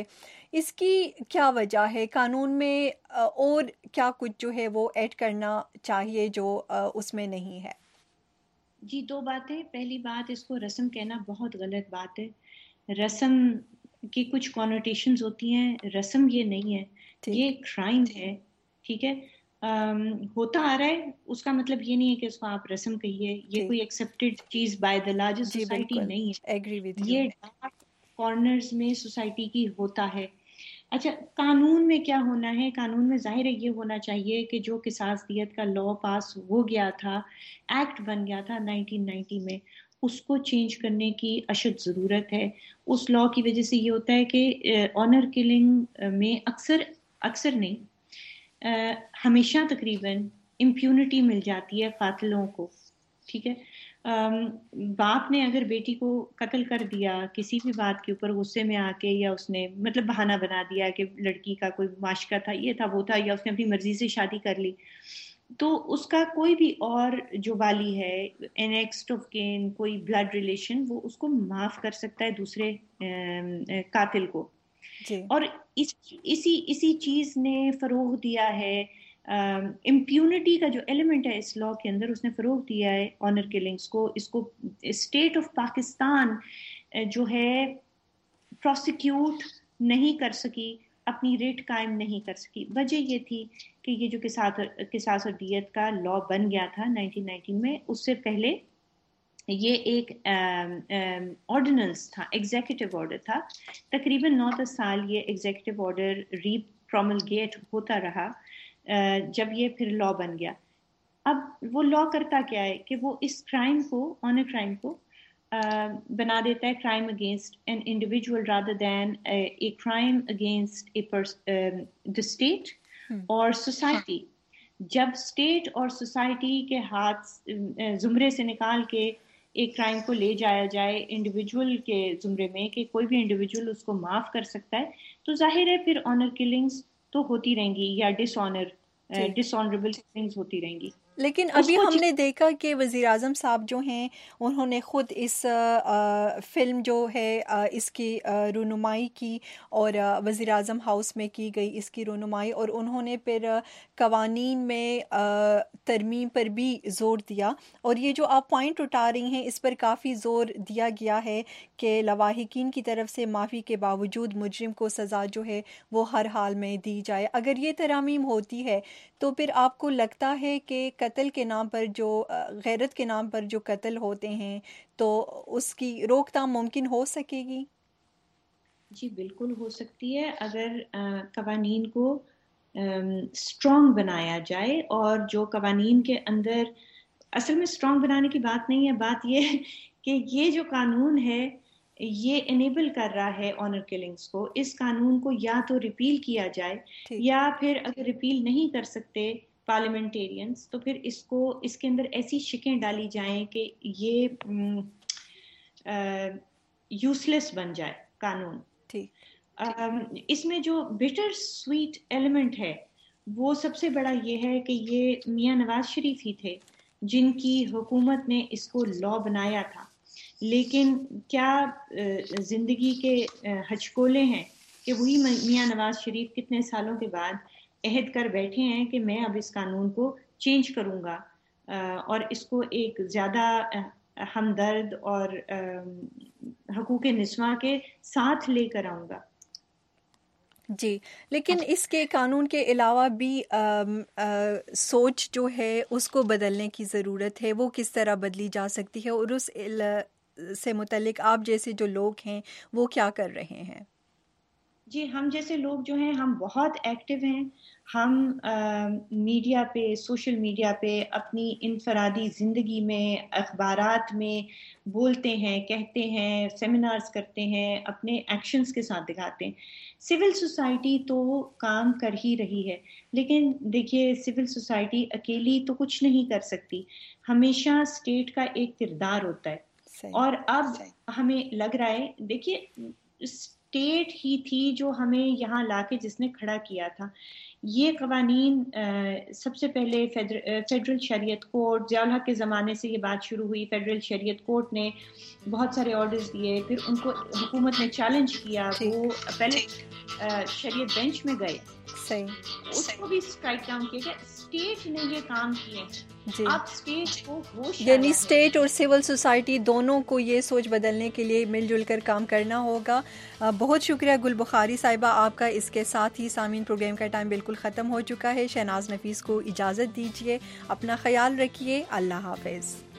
ہے، اس کی کیا وجہ ہے؟ قانون میں اور کیا کچھ جو ہے وہ ایڈ کرنا چاہیے جو اس میں نہیں ہے؟ جی 2 باتیں. پہلی بات، اس کو رسم کہنا بہت غلط بات ہے. رسم کی کچھ کونوٹیشنز ہوتی ہیں، رسم یہ نہیں ہے، یہ کرائم ہے. ٹھیک ہے، ہوتا آ رہا ہے، اس کا مطلب یہ نہیں ہے کہ اس کو آپ رسم کہیے. یہ کوئی ایکسیپٹڈ چیز بائی دا لارجسٹ سوسائٹی نہیں ہے. یہ ڈارک کارنرز میں سوسائٹی کی ہوتا ہے. اچھا، قانون میں کیا ہونا ہے؟ قانون میں ظاہر ہے یہ ہونا چاہیے کہ جو قصاص دیت کا لا پاس ہو گیا تھا، ایکٹ بن گیا تھا 1990 میں، اس کو چینج کرنے کی اشد ضرورت ہے. اس لا کی وجہ سے یہ ہوتا ہے کہ آنر کلنگ میں اکثر نہیں، ہمیشہ تقریباً امپیونٹی مل جاتی ہے قاتلوں کو. ٹھیک ہے، باپ نے اگر بیٹی کو قتل کر دیا کسی بھی بات کے اوپر غصے میں آ کے، یا اس نے مطلب بہانہ بنا دیا کہ لڑکی کا کوئی معاشقہ تھا، یہ تھا وہ تھا، یا اس نے اپنی مرضی سے شادی کر لی، تو اس کا کوئی بھی اور جو والی ہے، نیکسٹ آف کین، کوئی بلڈ ریلیشن، وہ اس کو معاف کر سکتا ہے دوسرے قاتل کو. اور اسی چیز نے فروغ دیا ہے، امپیونٹی کا جو ایلیمنٹ ہے اس لا کے اندر، اس نے فروغ دیا ہے آنر کلنگز کو. اس کو اسٹیٹ آف پاکستان جو ہے پروسیکیوٹ نہیں کر سکی، اپنی ریٹ قائم نہیں کر سکی. وجہ یہ تھی کہ یہ جو قصاص اور دیت کا لا بن گیا تھا 1990 میں، اس سے پہلے یہ ایک آرڈیننس تھا، ایگزیکٹو آرڈر تھا. تقریباً 9-10 سال یہ ایگزیکٹو آرڈر ری پروملگیٹ ہوتا رہا جب یہ پھر لا بن گیا. اب وہ لا کرتا کیا ہے کہ وہ اس کرائم کو، آنر کرائم کو بنا دیتا ہے crime against an individual rather than a crime against the state اور سوسائٹی. جب اسٹیٹ اور سوسائٹی کے ہاتھ زمرے سے نکال کے ایک کرائم کو لے جایا جائے انڈیویجول کے زمرے میں کہ کوئی بھی انڈیویجول اس کو معاف کر سکتا ہے، تو ظاہر ہے پھر آنر کلنگز تو ہوتی رہیں گی، یا ڈس آنریبل کلنگز ہوتی رہیں گی. لیکن ابھی ہم نے دیکھا کہ وزیر اعظم صاحب جو ہیں انہوں نے خود اس فلم جو ہے اس کی رونمائی کی، اور وزیر اعظم ہاؤس میں کی گئی اس کی رونمائی، اور انہوں نے پھر قوانین میں ترمیم پر بھی زور دیا. اور یہ جو آپ پوائنٹ اٹھا رہی ہیں اس پر کافی زور دیا گیا ہے کہ لواحقین کی طرف سے معافی کے باوجود مجرم کو سزا جو ہے وہ ہر حال میں دی جائے. اگر یہ ترامیم ہوتی ہے تو پھر آپ کو لگتا ہے کہ قتل کے نام پر جو غیرت کے نام پر جو قتل ہوتے ہیں تو اس کی روک تھام ممکن ہو سکے گی؟ جی بالکل ہو سکتی ہے، اگر قوانین کو اسٹرانگ بنایا جائے. اور جو قوانین کے اندر اصل میں اسٹرانگ بنانے کی بات نہیں ہے، بات یہ ہے کہ یہ جو قانون ہے یہ انیبل کر رہا ہے آنر کلنگز کو. اس قانون کو یا تو ریپیل کیا جائے، یا پھر اگر ریپیل نہیں کر سکتے پارلیمنٹیرینز تو پھر اس کے اندر ایسی شکیں ڈالی جائیں کہ یہ یوز لیس بن جائے قانون. اس میں جو بٹر سویٹ ایلیمنٹ ہے وہ سب سے بڑا یہ ہے کہ یہ میاں نواز شریف ہی تھے جن کی حکومت نے اس کو لا بنایا تھا. لیکن کیا زندگی کے ہچکولے ہیں کہ وہی میاں نواز شریف کتنے سالوں کے بعد عہد کر بیٹھے ہیں کہ میں اب اس قانون کو چینج کروں گا اور اس کو ایک زیادہ ہمدرد اور حقوق نسواں کے ساتھ لے کر آؤں گا. جی، لیکن اس کے قانون کے علاوہ بھی سوچ جو ہے اس کو بدلنے کی ضرورت ہے. وہ کس طرح بدلی جا سکتی ہے، اور اس سے متعلق آپ جیسے جو لوگ ہیں وہ کیا کر رہے ہیں؟ جی، ہم جیسے لوگ جو ہیں ہم بہت ایکٹیو ہیں. ہم میڈیا پہ، سوشل میڈیا پہ، اپنی انفرادی زندگی میں، اخبارات میں بولتے ہیں، کہتے ہیں، سیمینارز کرتے ہیں، اپنے ایکشنز کے ساتھ دکھاتے ہیں. سول سوسائٹی تو کام کر ہی رہی ہے، لیکن دیکھیے سول سوسائٹی اکیلی تو کچھ نہیں کر سکتی. ہمیشہ اسٹیٹ کا ایک کردار ہوتا ہے. اور اب ہمیں لگ رہا ہے، دیکھیے اسٹیٹ ہی تھی جو ہمیں یہاں لا کے جس نے کھڑا کیا تھا. یہ قوانین سب سے پہلے فیڈرل شریعت کورٹ، ضیاء الحق کے زمانے سے یہ بات شروع ہوئی. فیڈرل شریعت کورٹ نے بہت سارے آرڈرز دیے، پھر ان کو حکومت نے چیلنج کیا، وہ پہلے شریعت بینچ میں گئے، اس کو بھی اسٹرائک ڈاؤن کیا گیا. اسٹیٹ نے یہ کام کیے. اب اسٹیٹ کو ہوش، یعنی اسٹیٹ اور سول سوسائٹی دونوں کو یہ سوچ بدلنے کے لیے مل جل کر کام کرنا ہوگا. بہت شکریہ گل بخاری صاحبہ آپ کا. اس کے ساتھ ہی سامعین پروگرام کا ٹائم بالکل ختم ہو چکا ہے. شہناز نفیس کو اجازت دیجیے. اپنا خیال رکھیے. اللہ حافظ.